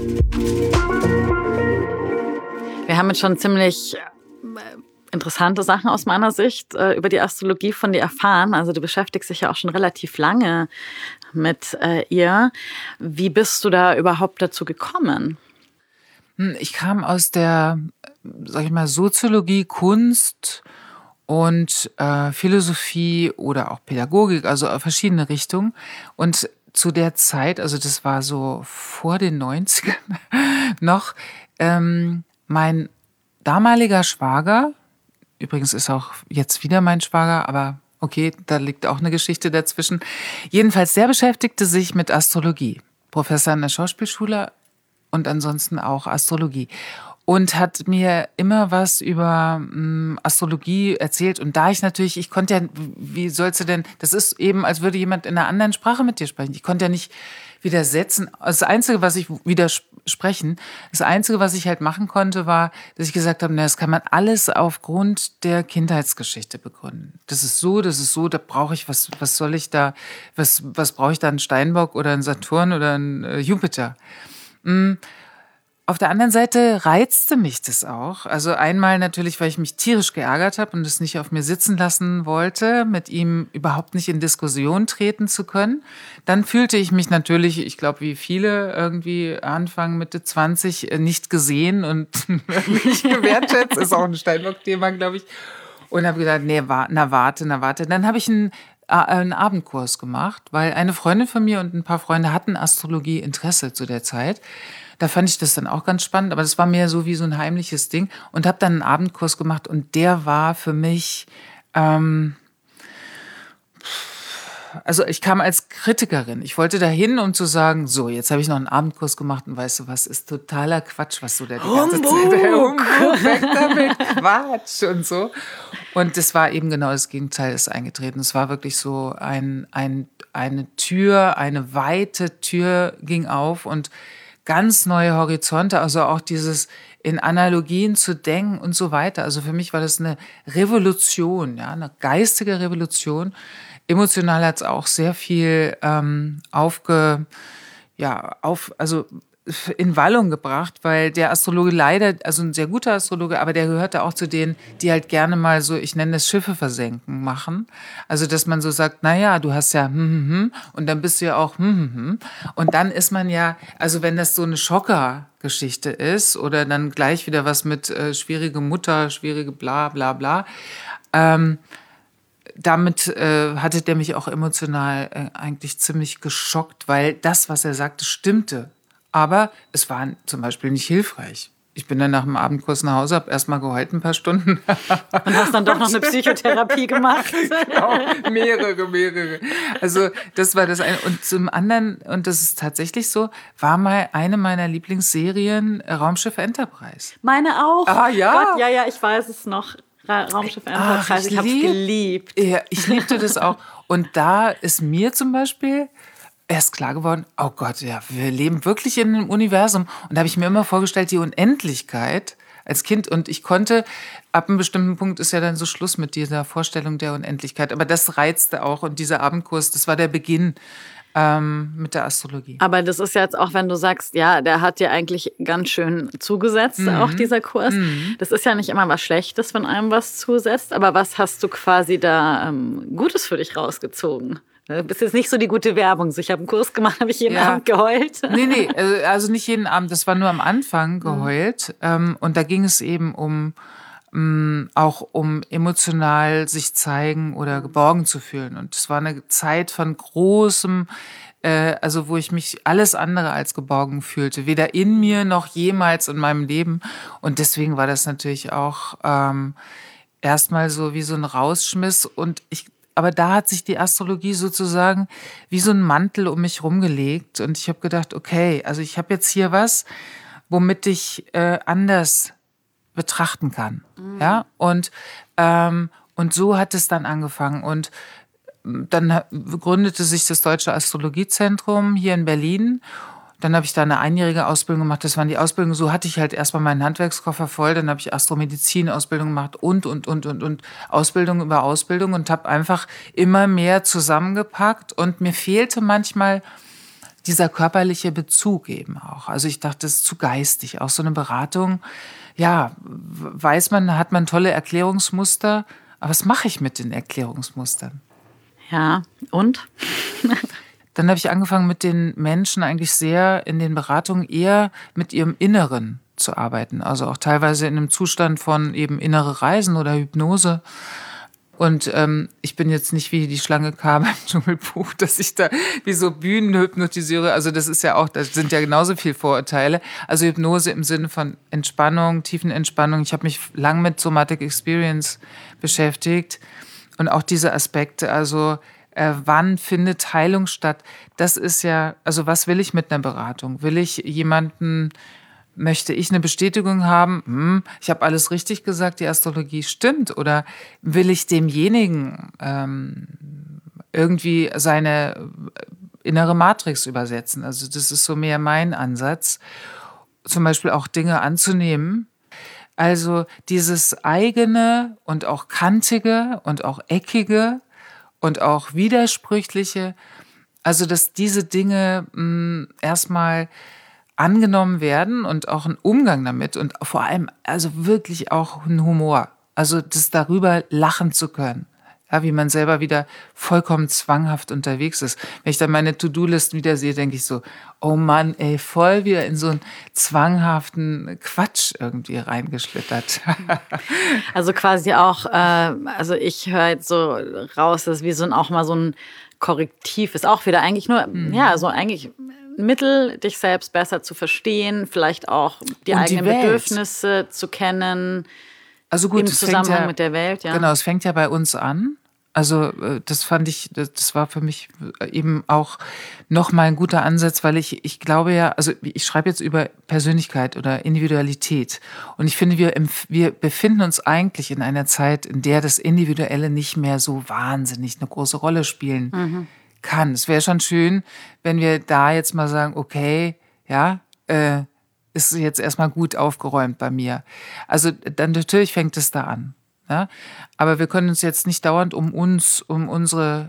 Wir haben jetzt schon ziemlich interessante Sachen aus meiner Sicht über die Astrologie von dir erfahren. Also du beschäftigst dich ja auch schon relativ lange mit ihr. Wie bist du da überhaupt dazu gekommen? Ich kam aus der, sag ich mal, Soziologie, Kunst und Philosophie oder auch Pädagogik, also verschiedene Richtungen. Und zu der Zeit, also das war so vor den 90ern noch, mein damaliger Schwager, übrigens ist auch jetzt wieder mein Schwager, aber okay, da liegt auch eine Geschichte dazwischen. Jedenfalls, der beschäftigte sich mit Astrologie. Professor an der Schauspielschule und ansonsten auch Astrologie. Und hat mir immer was über Astrologie erzählt. Und da ich konnte ja, wie sollst du denn, das ist eben, als würde jemand in einer anderen Sprache mit dir sprechen. Ich konnte ja nicht widersetzen. Das Einzige, was ich das Einzige, was ich halt machen konnte, war, dass ich gesagt habe, das kann man alles aufgrund der Kindheitsgeschichte begründen. Das ist so, da brauche ich, was soll ich da, was brauche ich da, einen Steinbock oder einen Saturn oder einen Jupiter? Auf der anderen Seite reizte mich das auch. Also einmal natürlich, weil ich mich tierisch geärgert habe und es nicht auf mir sitzen lassen wollte, mit ihm überhaupt nicht in Diskussion treten zu können. Dann fühlte ich mich natürlich, ich glaube, wie viele irgendwie Anfang, Mitte 20 nicht gesehen und nicht gewertschätzt. Ist auch ein Steinbock-Thema, glaube ich. Und habe gedacht, nee, warte. Dann habe ich einen Abendkurs gemacht, weil eine Freundin von mir und ein paar Freunde hatten Astrologie-Interesse zu der Zeit. Da fand ich das dann auch ganz spannend, aber das war mehr so wie so ein heimliches Ding und habe dann einen Abendkurs gemacht und der war für mich, also ich kam als Kritikerin. Ich wollte dahin, um zu sagen, so, jetzt habe ich noch einen Abendkurs gemacht und weißt du was, ist totaler Quatsch, was du da die ganze Zeit, Humbug, weg damit, Quatsch und so. Und das war eben genau das Gegenteil ist eingetreten. Es war wirklich so eine Tür, eine weite Tür ging auf und ganz neue Horizonte, also auch dieses in Analogien zu denken und so weiter. Also für mich war das eine Revolution, ja, eine geistige Revolution. Emotional hat es auch sehr viel also in Wallung gebracht, weil der Astrologe leider, also ein sehr guter Astrologe, aber der gehörte auch zu denen, die halt gerne mal so, ich nenne es Schiffe versenken machen. Also, dass man so sagt, na ja, du hast ja und dann bist du ja auch und dann ist man ja, also wenn das so eine Schocker-Geschichte ist oder dann gleich wieder was mit schwierige Mutter, schwierige bla bla bla, damit hatte der mich auch emotional eigentlich ziemlich geschockt, weil das, was er sagte, stimmte. Aber es war zum Beispiel nicht hilfreich. Ich bin dann nach dem Abendkurs nach Hause, habe erst mal geheult ein paar Stunden. Und hast dann doch noch eine Psychotherapie gemacht. Genau, mehrere. Also das war das eine. Und zum anderen, und das ist tatsächlich so, war mal eine meiner Lieblingsserien Raumschiff Enterprise. Meine auch. Ah ja? Gott, ja, ich weiß es noch. Raumschiff Enterprise, ich habe es geliebt. Ja, ich liebte das auch. Und da ist mir zum Beispiel erst klar geworden, oh Gott, ja, wir leben wirklich in einem Universum. Und da habe ich mir immer vorgestellt, die Unendlichkeit als Kind. Und ich konnte, ab einem bestimmten Punkt ist ja dann so Schluss mit dieser Vorstellung der Unendlichkeit. Aber das reizte auch. Und dieser Abendkurs, das war der Beginn mit der Astrologie. Aber das ist jetzt auch, wenn du sagst, ja, der hat dir eigentlich ganz schön zugesetzt, auch dieser Kurs. Das ist ja nicht immer was Schlechtes, wenn einem was zusetzt. Aber was hast du quasi da Gutes für dich rausgezogen? Du bist jetzt nicht so die gute Werbung. So, ich habe einen Kurs gemacht, habe ich jeden Abend geheult. Nee, also nicht jeden Abend. Das war nur am Anfang geheult. Und da ging es eben auch um emotional sich zeigen oder geborgen zu fühlen. Und es war eine Zeit von großem, also wo ich mich alles andere als geborgen fühlte. Weder in mir noch jemals in meinem Leben. Und deswegen war das natürlich auch erstmal so wie so ein Rausschmiss. Aber da hat sich die Astrologie sozusagen wie so ein Mantel um mich rumgelegt. Und ich habe gedacht, okay, also ich habe jetzt hier was, womit ich anders betrachten kann. Ja? Und so hat es dann angefangen. Und dann gründete sich das Deutsche Astrologiezentrum hier in Berlin. Dann habe ich da eine einjährige Ausbildung gemacht. Das waren die Ausbildungen. So hatte ich halt erstmal meinen Handwerkskoffer voll. Dann habe ich Astromedizin-Ausbildung gemacht und Ausbildung über Ausbildung und habe einfach immer mehr zusammengepackt. Und mir fehlte manchmal dieser körperliche Bezug eben auch. Also ich dachte, das ist zu geistig. Auch so eine Beratung, ja, hat man tolle Erklärungsmuster. Aber was mache ich mit den Erklärungsmustern? Ja, und? Dann habe ich angefangen, mit den Menschen eigentlich sehr in den Beratungen eher mit ihrem Inneren zu arbeiten. Also auch teilweise in einem Zustand von eben innere Reisen oder Hypnose. Und ich bin jetzt nicht wie die Schlange K beim Dschungelbuch, dass ich da wie so Bühnen hypnotisiere. Also das ist ja auch, das sind ja genauso viele Vorurteile. Also Hypnose im Sinne von Entspannung, Tiefenentspannung. Ich habe mich lang mit Somatic Experience beschäftigt und auch diese Aspekte, also wann findet Heilung statt? Das ist ja, also was will ich mit einer Beratung? Möchte ich eine Bestätigung haben? Ich habe alles richtig gesagt, die Astrologie stimmt. Oder will ich demjenigen irgendwie seine innere Matrix übersetzen? Also das ist so mehr mein Ansatz, zum Beispiel auch Dinge anzunehmen. Also dieses eigene und auch kantige und auch eckige und auch widersprüchliche, also dass diese Dinge erstmal angenommen werden und auch ein Umgang damit und vor allem also wirklich auch ein Humor. Also das darüber lachen zu können. Ja, wie man selber wieder vollkommen zwanghaft unterwegs ist. Wenn ich dann meine To-Do-Listen wieder sehe, denke ich so, oh Mann, ey, voll wieder in so einen zwanghaften Quatsch irgendwie reingeschlittert. Also quasi auch, also ich höre jetzt so raus, dass wie so auch mal so ein Korrektiv ist. Auch wieder eigentlich nur, ja, so eigentlich ein Mittel, dich selbst besser zu verstehen, vielleicht auch die Und eigenen die Welt. Bedürfnisse zu kennen. Also gut, Im es fängt Zusammenhang mit der Welt, ja. Genau, es fängt ja bei uns an. Also das fand ich, das war für mich eben auch nochmal ein guter Ansatz, weil ich glaube ja, also ich schreibe jetzt über Persönlichkeit oder Individualität und ich finde, wir befinden uns eigentlich in einer Zeit, in der das Individuelle nicht mehr so wahnsinnig eine große Rolle spielen kann. Es wäre schon schön, wenn wir da jetzt mal sagen, okay, ja, ist jetzt erstmal gut aufgeräumt bei mir. Also dann natürlich fängt es da an. Ja? Aber wir können uns jetzt nicht dauernd um unsere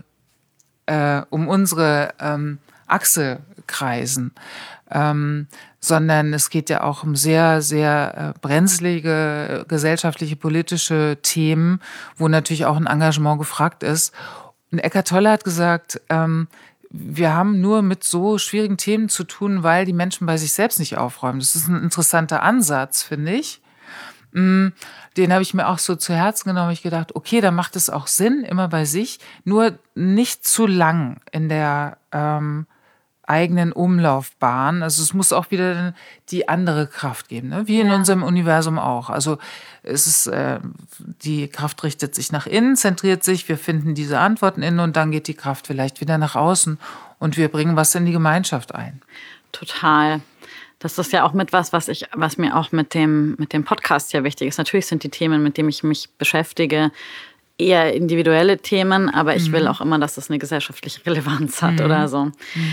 Achse kreisen, sondern es geht ja auch um sehr, sehr brenzlige gesellschaftliche, politische Themen, wo natürlich auch ein Engagement gefragt ist. Und Eckhart Tolle hat gesagt, wir haben nur mit so schwierigen Themen zu tun, weil die Menschen bei sich selbst nicht aufräumen. Das ist ein interessanter Ansatz, finde ich. Den habe ich mir auch so zu Herzen genommen. Ich gedacht, okay, da macht es auch Sinn, immer bei sich, nur nicht zu lang in der eigenen Umlaufbahn. Also es muss auch wieder die andere Kraft geben, ne? Wie in unserem Universum auch. Also es ist, die Kraft richtet sich nach innen, zentriert sich, wir finden diese Antworten innen und dann geht die Kraft vielleicht wieder nach außen und wir bringen was in die Gemeinschaft ein. Total. Das ist ja auch mit was mir auch mit dem Podcast ja wichtig ist. Natürlich sind die Themen, mit denen ich mich beschäftige, eher individuelle Themen, aber ich will auch immer, dass das eine gesellschaftliche Relevanz hat oder so.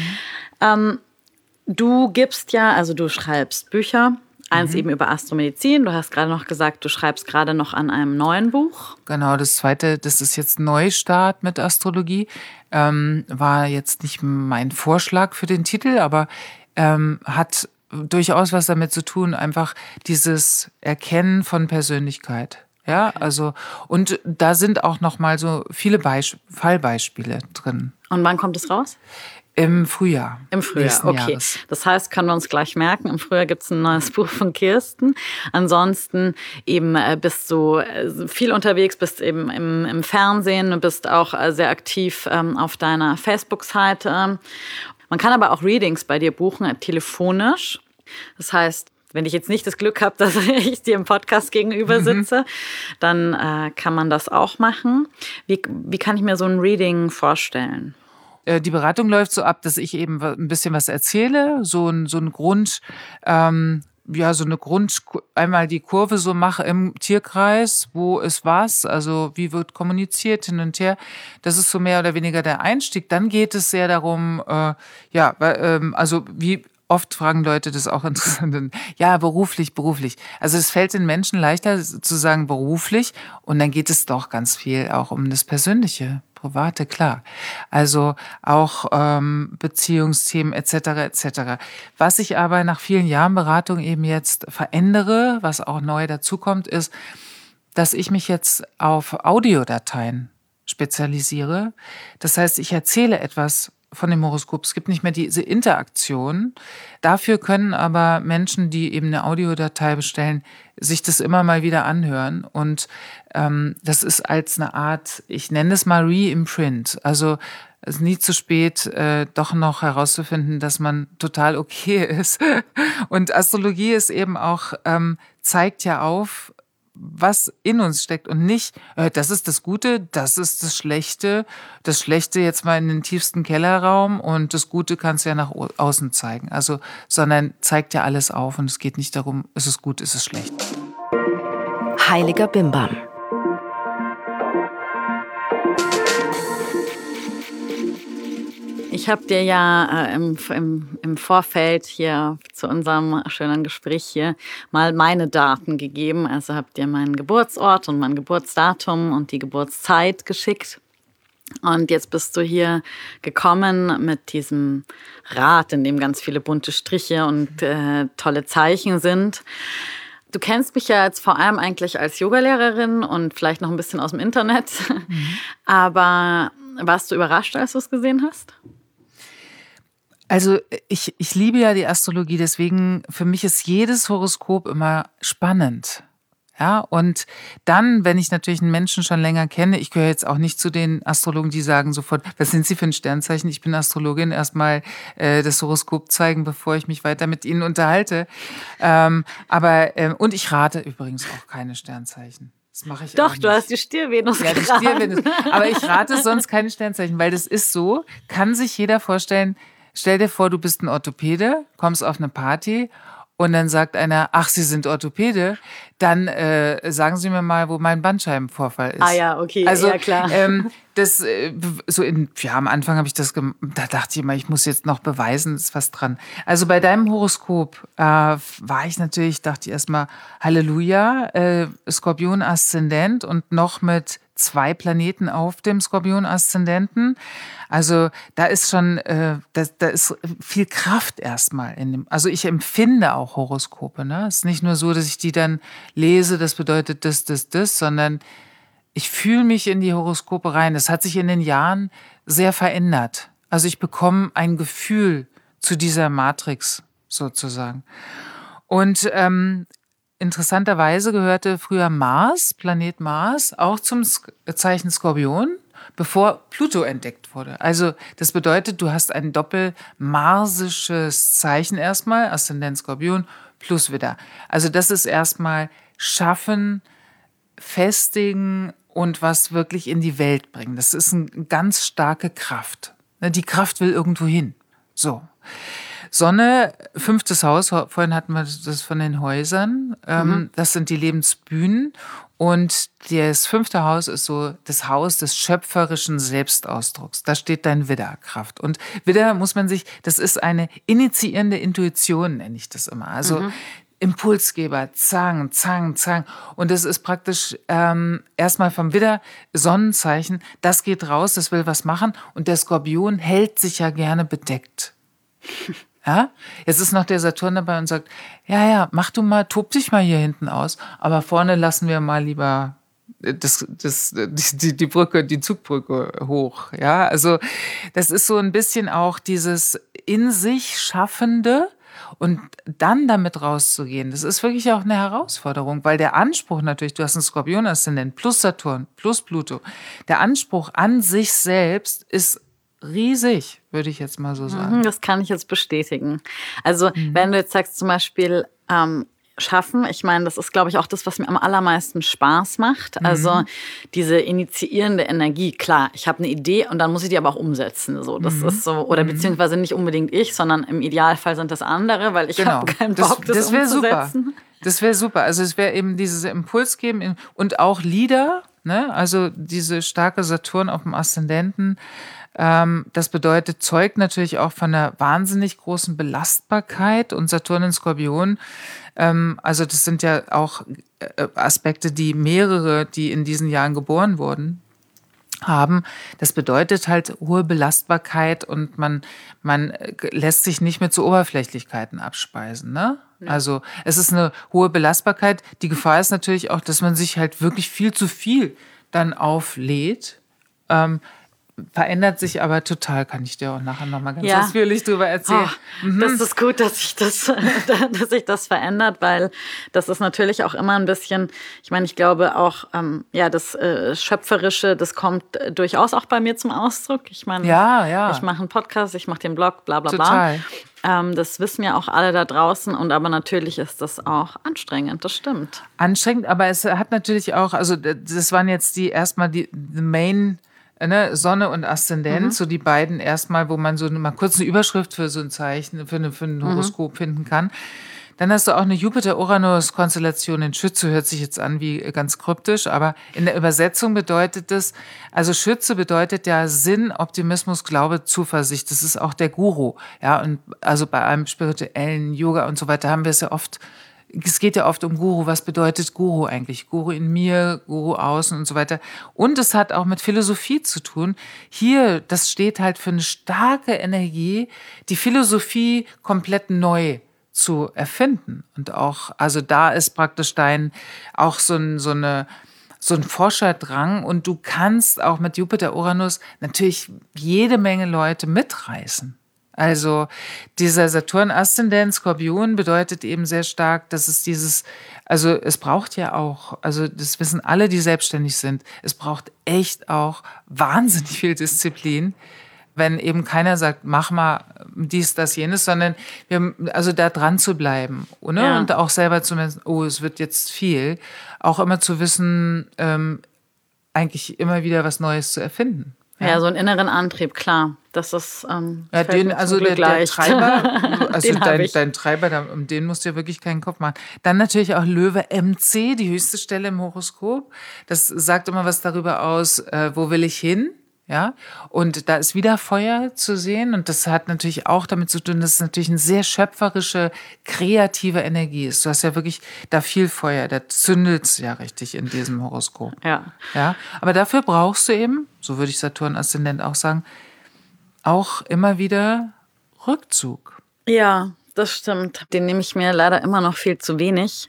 Du gibst ja, also du schreibst Bücher, eins eben über Astromedizin. Du hast gerade noch gesagt, du schreibst gerade noch an einem neuen Buch. Genau, das zweite, das ist jetzt Neustart mit Astrologie. War jetzt nicht mein Vorschlag für den Titel, aber hat durchaus was damit zu tun, einfach dieses Erkennen von Persönlichkeit. Ja, also, und da sind auch noch mal so viele Fallbeispiele drin. Und wann kommt es raus? Im Frühjahr. Im Frühjahr, okay. Jahres. Das heißt, können wir uns gleich merken, im Frühjahr gibt es ein neues Buch von Kirsten. Ansonsten eben bist du viel unterwegs, bist eben im Fernsehen, du bist auch sehr aktiv auf deiner Facebook-Seite. Man kann aber auch Readings bei dir buchen, telefonisch. Das heißt, wenn ich jetzt nicht das Glück habe, dass ich dir im Podcast gegenüber sitze, dann kann man das auch machen. Wie kann ich mir so ein Reading vorstellen? Die Beratung läuft so ab, dass ich eben ein bisschen was erzähle, so ein Grund, einmal die Kurve so mache im Tierkreis, wo ist was, also wie wird kommuniziert hin und her. Das ist so mehr oder weniger der Einstieg. Dann geht es sehr darum, also wie oft fragen Leute das auch interessant. Ja, beruflich. Also es fällt den Menschen leichter zu sagen beruflich und dann geht es doch ganz viel auch um das Persönliche. Private, klar. Also auch Beziehungsthemen etc. Was ich aber nach vielen Jahren Beratung eben jetzt verändere, was auch neu dazukommt, ist, dass ich mich jetzt auf Audiodateien spezialisiere. Das heißt, ich erzähle etwas von dem Horoskop. Es gibt nicht mehr diese Interaktion. Dafür können aber Menschen, die eben eine Audiodatei bestellen, sich das immer mal wieder anhören. Und das ist als eine Art, ich nenne es mal Re-Imprint. Also es ist nie zu spät, doch noch herauszufinden, dass man total okay ist. Und Astrologie ist eben auch, zeigt ja auf, was in uns steckt und nicht, das ist das Gute, das ist das Schlechte jetzt mal in den tiefsten Kellerraum und das Gute kannst du ja nach außen zeigen. Also, sondern zeigt ja alles auf und es geht nicht darum, ist es gut, ist es schlecht. Heiliger Bimbam. Ich habe dir ja im Vorfeld hier zu unserem schönen Gespräch hier mal meine Daten gegeben. Also habe dir meinen Geburtsort und mein Geburtsdatum und die Geburtszeit geschickt. Und jetzt bist du hier gekommen mit diesem Rad, in dem ganz viele bunte Striche und tolle Zeichen sind. Du kennst mich ja jetzt vor allem eigentlich als Yogalehrerin und vielleicht noch ein bisschen aus dem Internet. Aber warst du überrascht, als du es gesehen hast? Also ich liebe ja die Astrologie, deswegen für mich ist jedes Horoskop immer spannend. Ja, und dann, wenn ich natürlich einen Menschen schon länger kenne, ich gehöre jetzt auch nicht zu den Astrologen, die sagen sofort, was sind Sie für ein Sternzeichen? Ich bin Astrologin, erstmal das Horoskop zeigen, bevor ich mich weiter mit Ihnen unterhalte. Und ich rate übrigens auch keine Sternzeichen. Das mache ich auch nicht. Doch, du hast die Stier-Venus Ja, die Stier-Venus. Aber ich rate sonst keine Sternzeichen, weil das ist so, kann sich jeder vorstellen. Stell dir vor, du bist ein Orthopäde, kommst auf eine Party und dann sagt einer, ach, Sie sind Orthopäde, dann sagen Sie mir mal, wo mein Bandscheibenvorfall ist. Ah ja, okay, also, ja klar. Am Anfang habe ich das da dachte ich immer, ich muss jetzt noch beweisen, ist was dran. Also bei deinem Horoskop dachte ich erstmal, Halleluja, Skorpion-Aszendent und noch mit 2 Planeten auf dem Skorpion-Aszendenten. Also da ist schon, da ist viel Kraft erstmal in dem. Also ich empfinde auch Horoskope. Ne? Es ist nicht nur so, dass ich die dann lese, das bedeutet das, sondern ich fühle mich in die Horoskope rein. Das hat sich in den Jahren sehr verändert. Also ich bekomme ein Gefühl zu dieser Matrix sozusagen. Und interessanterweise gehörte früher Planet Mars, auch zum Zeichen Skorpion, bevor Pluto entdeckt wurde. Also das bedeutet, du hast ein doppelmarsisches Zeichen erstmal, Aszendent Skorpion plus Widder. Also das ist erstmal Schaffen, Festigen und was wirklich in die Welt bringen. Das ist eine ganz starke Kraft. Die Kraft will irgendwo hin. So. Sonne, 5. Haus, vorhin hatten wir das von den Häusern, das sind die Lebensbühnen und das 5. Haus ist so das Haus des schöpferischen Selbstausdrucks. Da steht dein Widderkraft. Und Widder das ist eine initiierende Intuition, nenne ich das immer. Also Impulsgeber, Zang. Und das ist praktisch erstmal vom Widder Sonnenzeichen, das geht raus, das will was machen und der Skorpion hält sich ja gerne bedeckt. Ja, jetzt ist noch der Saturn dabei und sagt, ja, mach du mal, tob dich mal hier hinten aus, aber vorne lassen wir mal lieber die Brücke, die Zugbrücke hoch. Ja, also das ist so ein bisschen auch dieses in sich Schaffende und dann damit rauszugehen. Das ist wirklich auch eine Herausforderung, weil der Anspruch natürlich, du hast einen Skorpion-Aszendent plus Saturn plus Pluto, der Anspruch an sich selbst ist riesig, würde ich jetzt mal so sagen. Das kann ich jetzt bestätigen. Also wenn du jetzt sagst zum Beispiel schaffen, ich meine, das ist, glaube ich, auch das, was mir am allermeisten Spaß macht. Also diese initiierende Energie. Klar, ich habe eine Idee und dann muss ich die aber auch umsetzen. So, das ist so, oder beziehungsweise nicht unbedingt ich, sondern im Idealfall sind das andere, weil ich habe keinen Bock, das umzusetzen. Das wäre super. Also es wäre eben dieses Impuls geben und auch Lieder, ne? Also diese starke Saturn auf dem Aszendenten. Das bedeutet, zeugt natürlich auch von einer wahnsinnig großen Belastbarkeit und Saturn in Skorpion. Also das sind ja auch Aspekte, die in diesen Jahren geboren wurden, haben. Das bedeutet halt hohe Belastbarkeit und man lässt sich nicht mit so Oberflächlichkeiten abspeisen, ne? Also es ist eine hohe Belastbarkeit. Die Gefahr ist natürlich auch, dass man sich halt wirklich viel zu viel dann auflädt. Verändert sich aber total, kann ich dir auch nachher nochmal ganz ausführlich drüber erzählen. Das ist gut, dass sich das verändert, weil das ist natürlich auch immer ein bisschen, ich meine, ich glaube auch, das Schöpferische, das kommt durchaus auch bei mir zum Ausdruck. Ich meine, ich mache einen Podcast, ich mache den Blog, bla bla bla. Total. Das wissen ja auch alle da draußen und aber natürlich ist das auch anstrengend, das stimmt. Anstrengend, aber es hat natürlich auch, also das waren jetzt die Main, ne, Sonne und Aszendent, so die beiden erstmal, wo man so mal kurz eine Überschrift für so ein Zeichen, für ein Horoskop finden kann. Dann hast du auch eine Jupiter-Uranus-Konstellation in Schütze, hört sich jetzt an wie ganz kryptisch, aber in der Übersetzung bedeutet das, also Schütze bedeutet ja Sinn, Optimismus, Glaube, Zuversicht. Das ist auch der Guru. Ja, und also bei einem spirituellen Yoga und so weiter haben wir es ja oft es geht ja oft um Guru. Was bedeutet Guru eigentlich? Guru in mir, Guru außen und so weiter. Und es hat auch mit Philosophie zu tun. Hier, das steht halt für eine starke Energie, die Philosophie komplett neu zu erfinden. Und auch, also da ist praktisch auch so ein Forscherdrang, und du kannst auch mit Jupiter, Uranus natürlich jede Menge Leute mitreißen. Also dieser Saturn-Aszendent Skorpion bedeutet eben sehr stark, dass es also es braucht ja auch, also das wissen alle, die selbstständig sind, es braucht echt auch wahnsinnig viel Disziplin, wenn eben keiner sagt, mach mal dies, das, jenes, sondern also da dran zu bleiben, ne? Ja. Und auch selber zu merken, oh, es wird jetzt viel, auch immer zu wissen, eigentlich immer wieder was Neues zu erfinden. Ja, so einen inneren Antrieb, klar. Das ist der Treiber, also dein Treiber, um den musst du ja wirklich keinen Kopf machen. Dann natürlich auch Löwe MC, die höchste Stelle im Horoskop. Das sagt immer was darüber aus, wo will ich hin? Ja, und da ist wieder Feuer zu sehen, und das hat natürlich auch damit zu tun, dass es natürlich eine sehr schöpferische, kreative Energie ist. Du hast ja wirklich da viel Feuer, da zündelt's ja richtig in diesem Horoskop. Ja, aber dafür brauchst du eben, so würde ich Saturn-Aszendent auch sagen, auch immer wieder Rückzug. Ja, das stimmt. Den nehme ich mir leider immer noch viel zu wenig.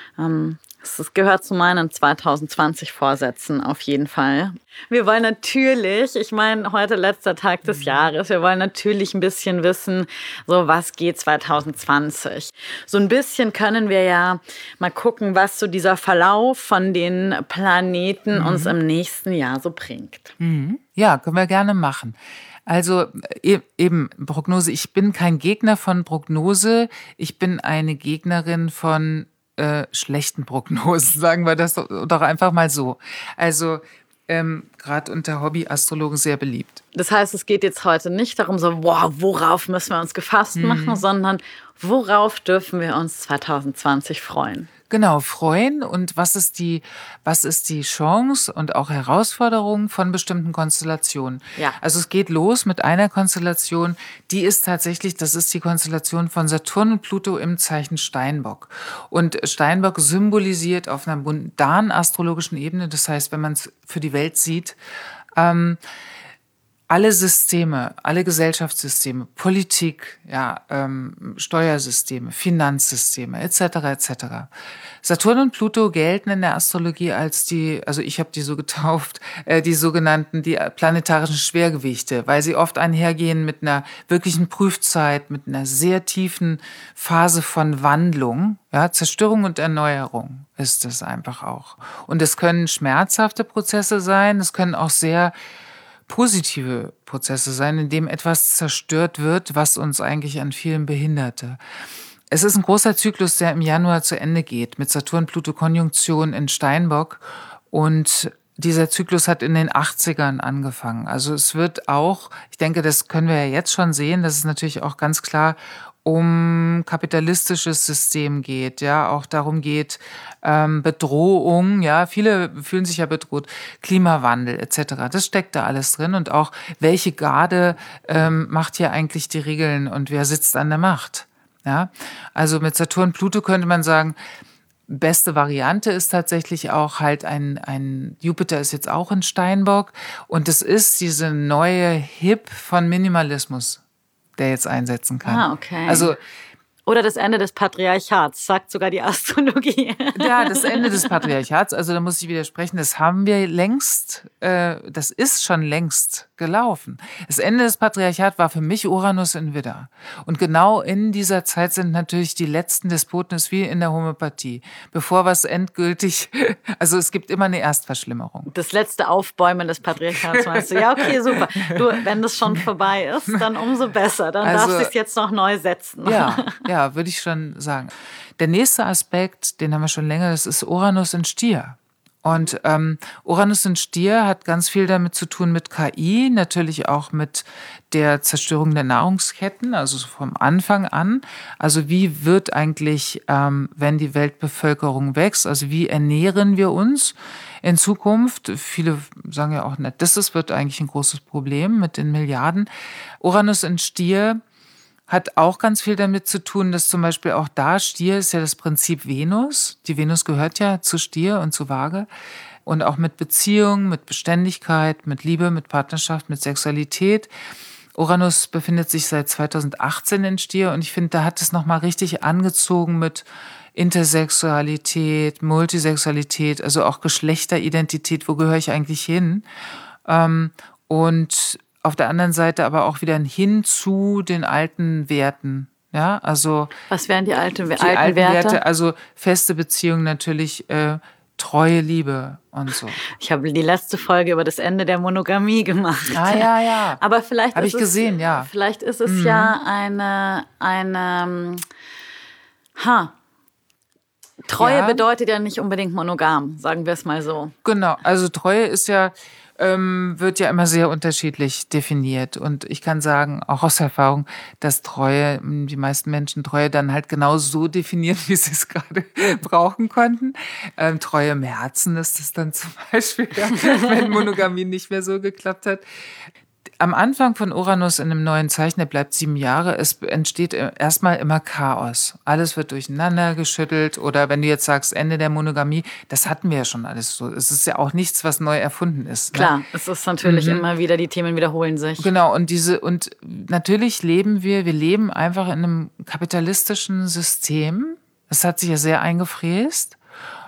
Es gehört zu meinen 2020 Vorsätzen auf jeden Fall. Wir wollen natürlich, ich meine, heute letzter Tag des Jahres, wir wollen natürlich ein bisschen wissen, so was geht 2020. So ein bisschen können wir ja mal gucken, was so dieser Verlauf von den Planeten uns im nächsten Jahr so bringt. Ja, können wir gerne machen. Also eben Prognose, ich bin kein Gegner von Prognose, ich bin eine Gegnerin von schlechten Prognosen, sagen wir das doch einfach mal so. Also gerade unter Hobby-Astrologen sehr beliebt. Das heißt, es geht jetzt heute nicht darum, so, wow, worauf müssen wir uns gefasst machen, sondern worauf dürfen wir uns 2020 freuen? Genau, freuen, und was ist die Chance und auch Herausforderung von bestimmten Konstellationen. Ja. Also es geht los mit einer Konstellation, das ist die Konstellation von Saturn und Pluto im Zeichen Steinbock. Und Steinbock symbolisiert auf einer mundanen astrologischen Ebene, das heißt, wenn man es für die Welt sieht, alle Systeme, alle Gesellschaftssysteme, Politik, Steuersysteme, Finanzsysteme etc. etc. Saturn und Pluto gelten in der Astrologie als also ich habe die so getauft, die planetarischen Schwergewichte, weil sie oft einhergehen mit einer wirklichen Prüfzeit, mit einer sehr tiefen Phase von Wandlung, Zerstörung und Erneuerung ist es einfach auch. Und es können schmerzhafte Prozesse sein, es können auch sehr positive Prozesse sein, in dem etwas zerstört wird, was uns eigentlich an vielem behinderte. Es ist ein großer Zyklus, der im Januar zu Ende geht, mit Saturn-Pluto-Konjunktion in Steinbock, und dieser Zyklus hat in den 80ern angefangen. Also es wird auch, ich denke, das können wir ja jetzt schon sehen, dass es natürlich auch ganz klar um kapitalistisches System geht, auch darum geht, Bedrohung, viele fühlen sich ja bedroht, Klimawandel etc. Das steckt da alles drin, und auch welche Garde macht hier eigentlich die Regeln und wer sitzt an der Macht. Ja, also mit Saturn, Pluto könnte man sagen, beste Variante ist tatsächlich auch halt ein Jupiter ist jetzt auch in Steinbock, und es ist diese neue Hip von Minimalismus, der jetzt einsetzen kann. Ah, okay. Also, oder das Ende des Patriarchats, sagt sogar die Astrologie. Ja, das Ende des Patriarchats, also da muss ich widersprechen, das haben wir längst, das ist schon längst gelaufen. Das Ende des Patriarchats war für mich Uranus in Widder. Und genau in dieser Zeit sind natürlich die letzten Despoten, ist wie in der Homöopathie. Bevor was endgültig, also es gibt immer eine Erstverschlimmerung. Das letzte Aufbäumen des Patriarchats, meinst du? Ja, okay, super. Du, wenn das schon vorbei ist, dann umso besser. Dann darfst du es jetzt noch neu setzen. Ja, würde ich schon sagen. Der nächste Aspekt, den haben wir schon länger, das ist Uranus in Stier. Und Uranus in Stier hat ganz viel damit zu tun mit KI, natürlich auch mit der Zerstörung der Nahrungsketten, also vom Anfang an. Also wie wird eigentlich, wenn die Weltbevölkerung wächst, also wie ernähren wir uns in Zukunft? Viele sagen ja auch, das wird eigentlich ein großes Problem mit den Milliarden. Uranus in Stier hat auch ganz viel damit zu tun, dass zum Beispiel auch da Stier ist ja das Prinzip Venus. Die Venus gehört ja zu Stier und zu Waage. Und auch mit Beziehung, mit Beständigkeit, mit Liebe, mit Partnerschaft, mit Sexualität. Uranus befindet sich seit 2018 in Stier und ich finde, da hat es nochmal richtig angezogen mit Intersexualität, Multisexualität, also auch Geschlechteridentität, wo gehöre ich eigentlich hin? Und auf der anderen Seite aber auch wieder hin zu den alten Werten. Ja, also was wären die alten alten Werte? Werte? Also feste Beziehungen natürlich, treue Liebe und so. Ich habe die letzte Folge über das Ende der Monogamie gemacht. Ja. Aber vielleicht Habe ist ich gesehen, es, ja. Vielleicht ist es ja Treue Ja. bedeutet ja nicht unbedingt monogam, sagen wir es mal so. Genau, also Treue ist ja, wird ja immer sehr unterschiedlich definiert. Und ich kann sagen, auch aus Erfahrung, dass Treue, die meisten Menschen Treue dann halt genau so definieren, wie sie es gerade brauchen konnten. Treue im Herzen ist es dann zum Beispiel, ja, wenn Monogamie nicht mehr so geklappt hat. Am Anfang von Uranus in einem neuen Zeichen, der bleibt 7 Jahre, es entsteht erstmal immer Chaos. Alles wird durcheinander geschüttelt oder wenn du jetzt sagst, Ende der Monogamie, das hatten wir ja schon alles so. Es ist ja auch nichts, was neu erfunden ist. Klar, Ne? es ist natürlich immer wieder, die Themen wiederholen sich. Genau, und natürlich leben wir leben einfach in einem kapitalistischen System. Es hat sich ja sehr eingefräst.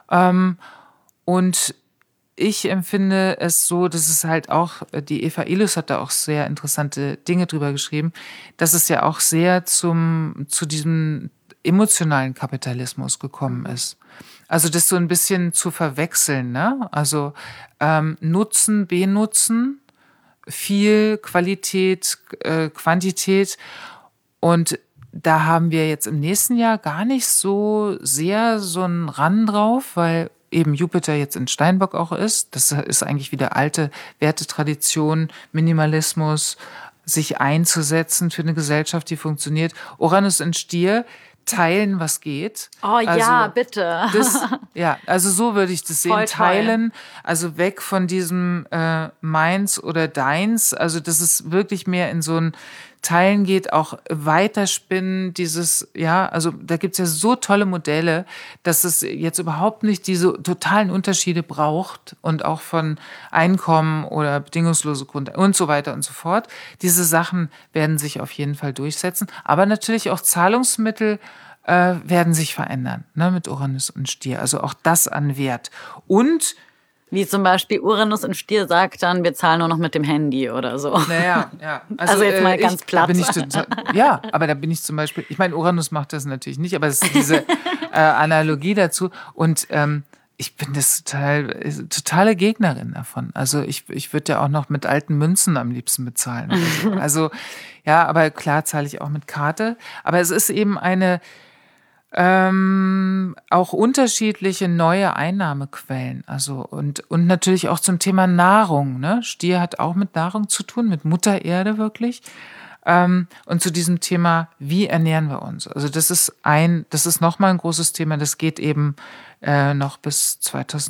Und ich empfinde es so, dass es halt auch, die Eva Ilus hat da auch sehr interessante Dinge drüber geschrieben, dass es ja auch sehr zu diesem emotionalen Kapitalismus gekommen ist. Also das so ein bisschen zu verwechseln, ne? Also Nutzen, Benutzen, viel Qualität, Quantität und da haben wir jetzt im nächsten Jahr gar nicht so sehr so einen Ran drauf, weil eben Jupiter jetzt in Steinbock auch ist. Das ist eigentlich wieder alte Wertetradition, Minimalismus, sich einzusetzen für eine Gesellschaft, die funktioniert. Uranus in Stier, teilen, was geht. Oh ja, Also, bitte. Also so würde ich das sehen. Voll toll. Teilen, also weg von diesem meins oder deins. Also dass es wirklich mehr in so ein Teilen geht, auch weiterspinnen, also da gibt's ja so tolle Modelle, dass es jetzt überhaupt nicht diese totalen Unterschiede braucht und auch von Einkommen oder bedingungslose Grund und so weiter und so fort. Diese Sachen werden sich auf jeden Fall durchsetzen, aber natürlich auch Zahlungsmittel werden sich verändern, ne, mit Uranus und Stier. Also auch das an Wert. Und Wie zum Beispiel Uranus in Stier sagt dann, wir zahlen nur noch mit dem Handy oder so. naja, ja. Also jetzt mal ganz platt. Aber da bin ich zum Beispiel, ich meine, Uranus macht das natürlich nicht, aber es ist diese Analogie dazu. Und ich bin das totale Gegnerin davon. Also ich würde ja auch noch mit alten Münzen am liebsten bezahlen. Oder so. Also ja, aber klar zahle ich auch mit Karte. Aber es ist eben eine auch unterschiedliche neue Einnahmequellen. Also und natürlich auch zum Thema Nahrung. Ne? Stier hat auch mit Nahrung zu tun, mit Mutter Erde wirklich. Und zu diesem Thema, wie ernähren wir uns? Also das ist nochmal ein großes Thema. Das geht eben noch bis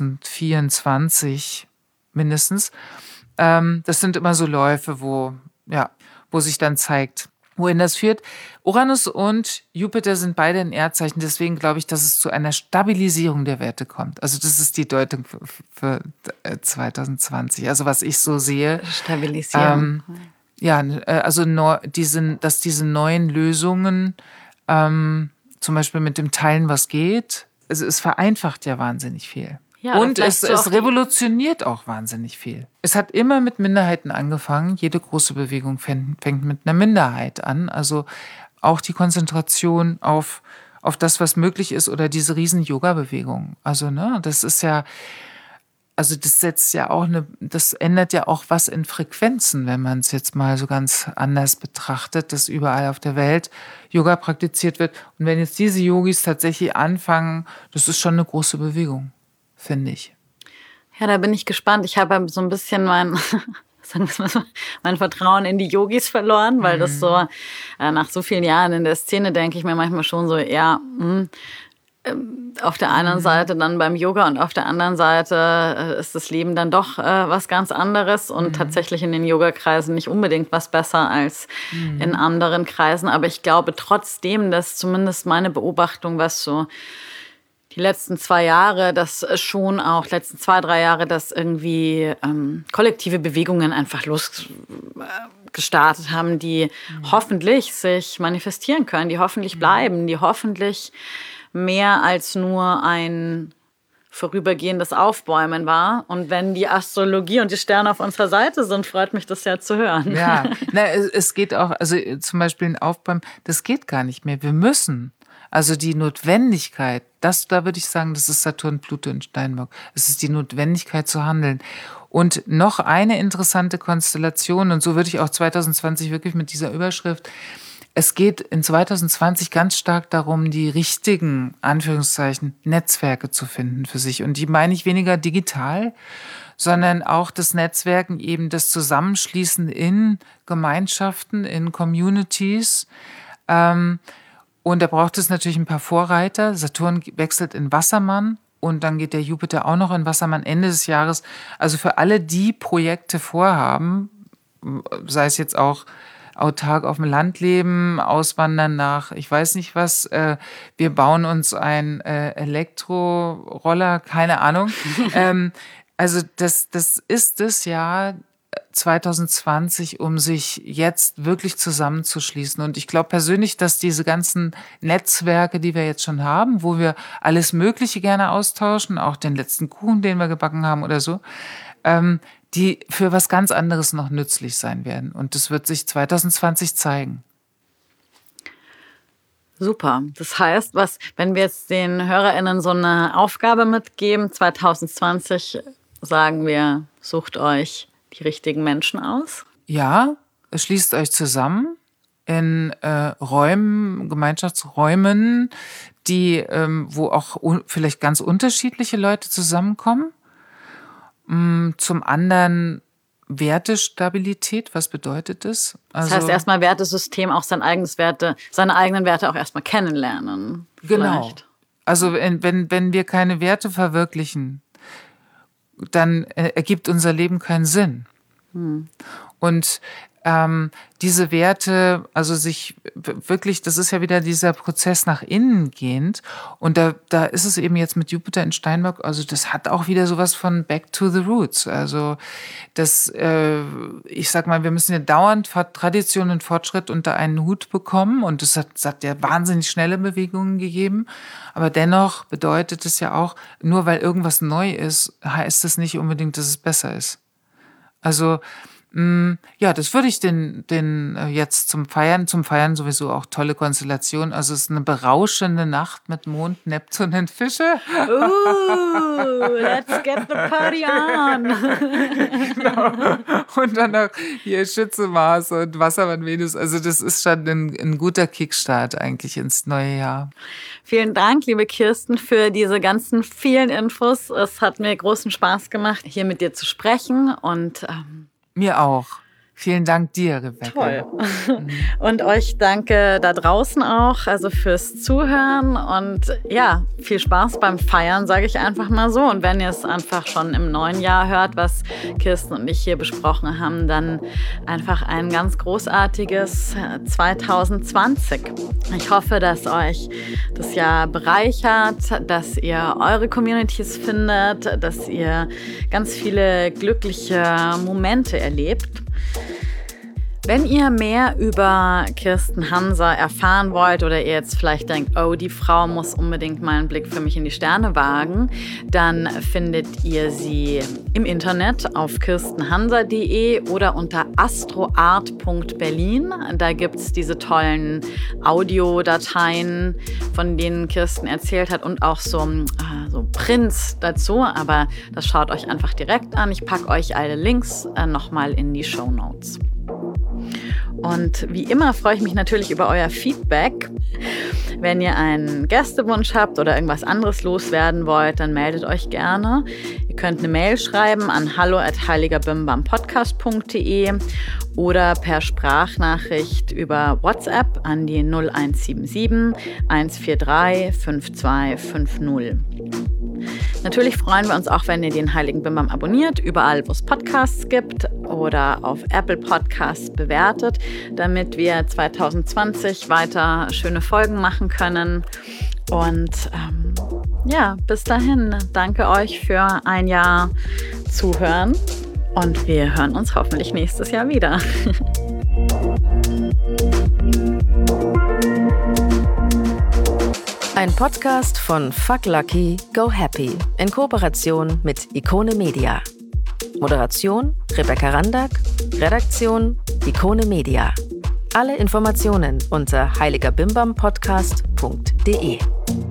2024 mindestens. Das sind immer so Läufe, wo sich dann zeigt, wohin das führt. Uranus und Jupiter sind beide in Erdzeichen, deswegen glaube ich, dass es zu einer Stabilisierung der Werte kommt. Also das ist die Deutung für 2020. Also was ich so sehe. Stabilisierung. Also dass diese neuen Lösungen, zum Beispiel mit dem Teilen, was geht, also es vereinfacht ja wahnsinnig viel. Ja, und es revolutioniert auch wahnsinnig viel. Es hat immer mit Minderheiten angefangen. Jede große Bewegung fängt mit einer Minderheit an. Also auch die Konzentration auf das, was möglich ist oder diese riesen Yoga-Bewegung. Also, ne, das ist ja, also das setzt ja auch das ändert ja auch was in Frequenzen, wenn man es jetzt mal so ganz anders betrachtet, dass überall auf der Welt Yoga praktiziert wird. Und wenn jetzt diese Yogis tatsächlich anfangen, das ist schon eine große Bewegung, finde ich. Ja, da bin ich gespannt. Ich habe so ein bisschen mein Vertrauen in die Yogis verloren, weil das so, nach so vielen Jahren in der Szene denke ich mir manchmal schon so, auf der einen Seite dann beim Yoga und auf der anderen Seite ist das Leben dann doch was ganz anderes und tatsächlich in den Yogakreisen nicht unbedingt was besser als in anderen Kreisen. Aber ich glaube trotzdem, dass zumindest meine Beobachtung, was so die letzten 2 Jahre, dass schon auch letzten 2, 3 Jahre, dass irgendwie kollektive Bewegungen einfach losgestartet haben, die hoffentlich sich manifestieren können, die hoffentlich bleiben, die hoffentlich mehr als nur ein vorübergehendes Aufbäumen war. Und wenn die Astrologie und die Sterne auf unserer Seite sind, freut mich das ja zu hören. Ja, es geht auch, also zum Beispiel ein Aufbäumen, das geht gar nicht mehr. Wir müssen. Also die Notwendigkeit, da würde ich sagen, das ist Saturn, Pluto und Steinbock. Es ist die Notwendigkeit zu handeln. Und noch eine interessante Konstellation, und so würde ich auch 2020 wirklich mit dieser Überschrift, es geht in 2020 ganz stark darum, die richtigen, Anführungszeichen, Netzwerke zu finden für sich. Und die meine ich weniger digital, sondern auch das Netzwerken, eben das Zusammenschließen in Gemeinschaften, in Communities. Und da braucht es natürlich ein paar Vorreiter. Saturn wechselt in Wassermann und dann geht der Jupiter auch noch in Wassermann Ende des Jahres. Also für alle, die Projekte vorhaben, sei es jetzt auch autark auf dem Land leben, auswandern nach, ich weiß nicht was, wir bauen uns ein Elektroroller, keine Ahnung. Also das ist das Jahr 2020, um sich jetzt wirklich zusammenzuschließen. Und ich glaube persönlich, dass diese ganzen Netzwerke, die wir jetzt schon haben, wo wir alles Mögliche gerne austauschen, auch den letzten Kuchen, den wir gebacken haben oder so, die für was ganz anderes noch nützlich sein werden. Und das wird sich 2020 zeigen. Super. Das heißt, wenn wir jetzt den HörerInnen so eine Aufgabe mitgeben, 2020 sagen wir, sucht euch die richtigen Menschen aus? Ja, schließt euch zusammen in Räumen, Gemeinschaftsräumen, die, wo auch vielleicht ganz unterschiedliche Leute zusammenkommen. Zum anderen Wertestabilität, was bedeutet das? Also, das heißt erstmal Wertesystem, auch seine eigenen Werte auch erstmal kennenlernen. Genau. Vielleicht. Also wenn wir keine Werte verwirklichen, dann ergibt unser Leben keinen Sinn. Und diese Werte, also sich wirklich, das ist ja wieder dieser Prozess nach innen gehend. Und da ist es eben jetzt mit Jupiter in Steinbock, also das hat auch wieder sowas von Back to the Roots. Also das, ich sag mal, wir müssen ja dauernd Tradition und Fortschritt unter einen Hut bekommen. Und es hat ja wahnsinnig schnelle Bewegungen gegeben. Aber dennoch bedeutet es ja auch, nur weil irgendwas neu ist, heißt es nicht unbedingt, dass es besser ist. Also ja, das würde ich den jetzt zum Feiern sowieso auch tolle Konstellation. Also es ist eine berauschende Nacht mit Mond, Neptun und Fische. Let's get the party on. Genau. Und dann noch hier Schütze, Mars und Wassermann, Venus. Also das ist schon ein guter Kickstart eigentlich ins neue Jahr. Vielen Dank, liebe Kirsten, für diese ganzen vielen Infos. Es hat mir großen Spaß gemacht, hier mit dir zu sprechen und mir auch. Vielen Dank dir, Rebecca. Toll. Und euch danke da draußen auch, also fürs Zuhören und ja, viel Spaß beim Feiern, sage ich einfach mal so. Und wenn ihr es einfach schon im neuen Jahr hört, was Kirsten und ich hier besprochen haben, dann einfach ein ganz großartiges 2020. Ich hoffe, dass euch das Jahr bereichert, dass ihr eure Communities findet, dass ihr ganz viele glückliche Momente erlebt. Wenn ihr mehr über Kirsten Hanser erfahren wollt oder ihr jetzt vielleicht denkt, oh, die Frau muss unbedingt mal einen Blick für mich in die Sterne wagen, dann findet ihr sie im Internet auf kirstenhanser.de oder unter astroart.berlin. Da gibt es diese tollen Audiodateien, von denen Kirsten erzählt hat und auch so Prints dazu, aber das schaut euch einfach direkt an. Ich packe euch alle Links nochmal in die Shownotes. Und wie immer freue ich mich natürlich über euer Feedback. Wenn ihr einen Gästewunsch habt oder irgendwas anderes loswerden wollt, dann meldet euch gerne. Ihr könnt eine Mail schreiben an hallo@heiligerbimbampodcast.de oder per Sprachnachricht über WhatsApp an die 0177 143 5250. Natürlich freuen wir uns auch, wenn ihr den Heiligen Bimbam abonniert, überall, wo es Podcasts gibt oder auf Apple Podcasts bewertet, damit wir 2020 weiter schöne Folgen machen können. Und bis dahin, danke euch für ein Jahr Zuhören und wir hören uns hoffentlich nächstes Jahr wieder. Ein Podcast von Fuck Lucky, Go Happy in Kooperation mit Ikone Media. Moderation Rebecca Randack, Redaktion Ikone Media. Alle Informationen unter heiligerbimbampodcast.de.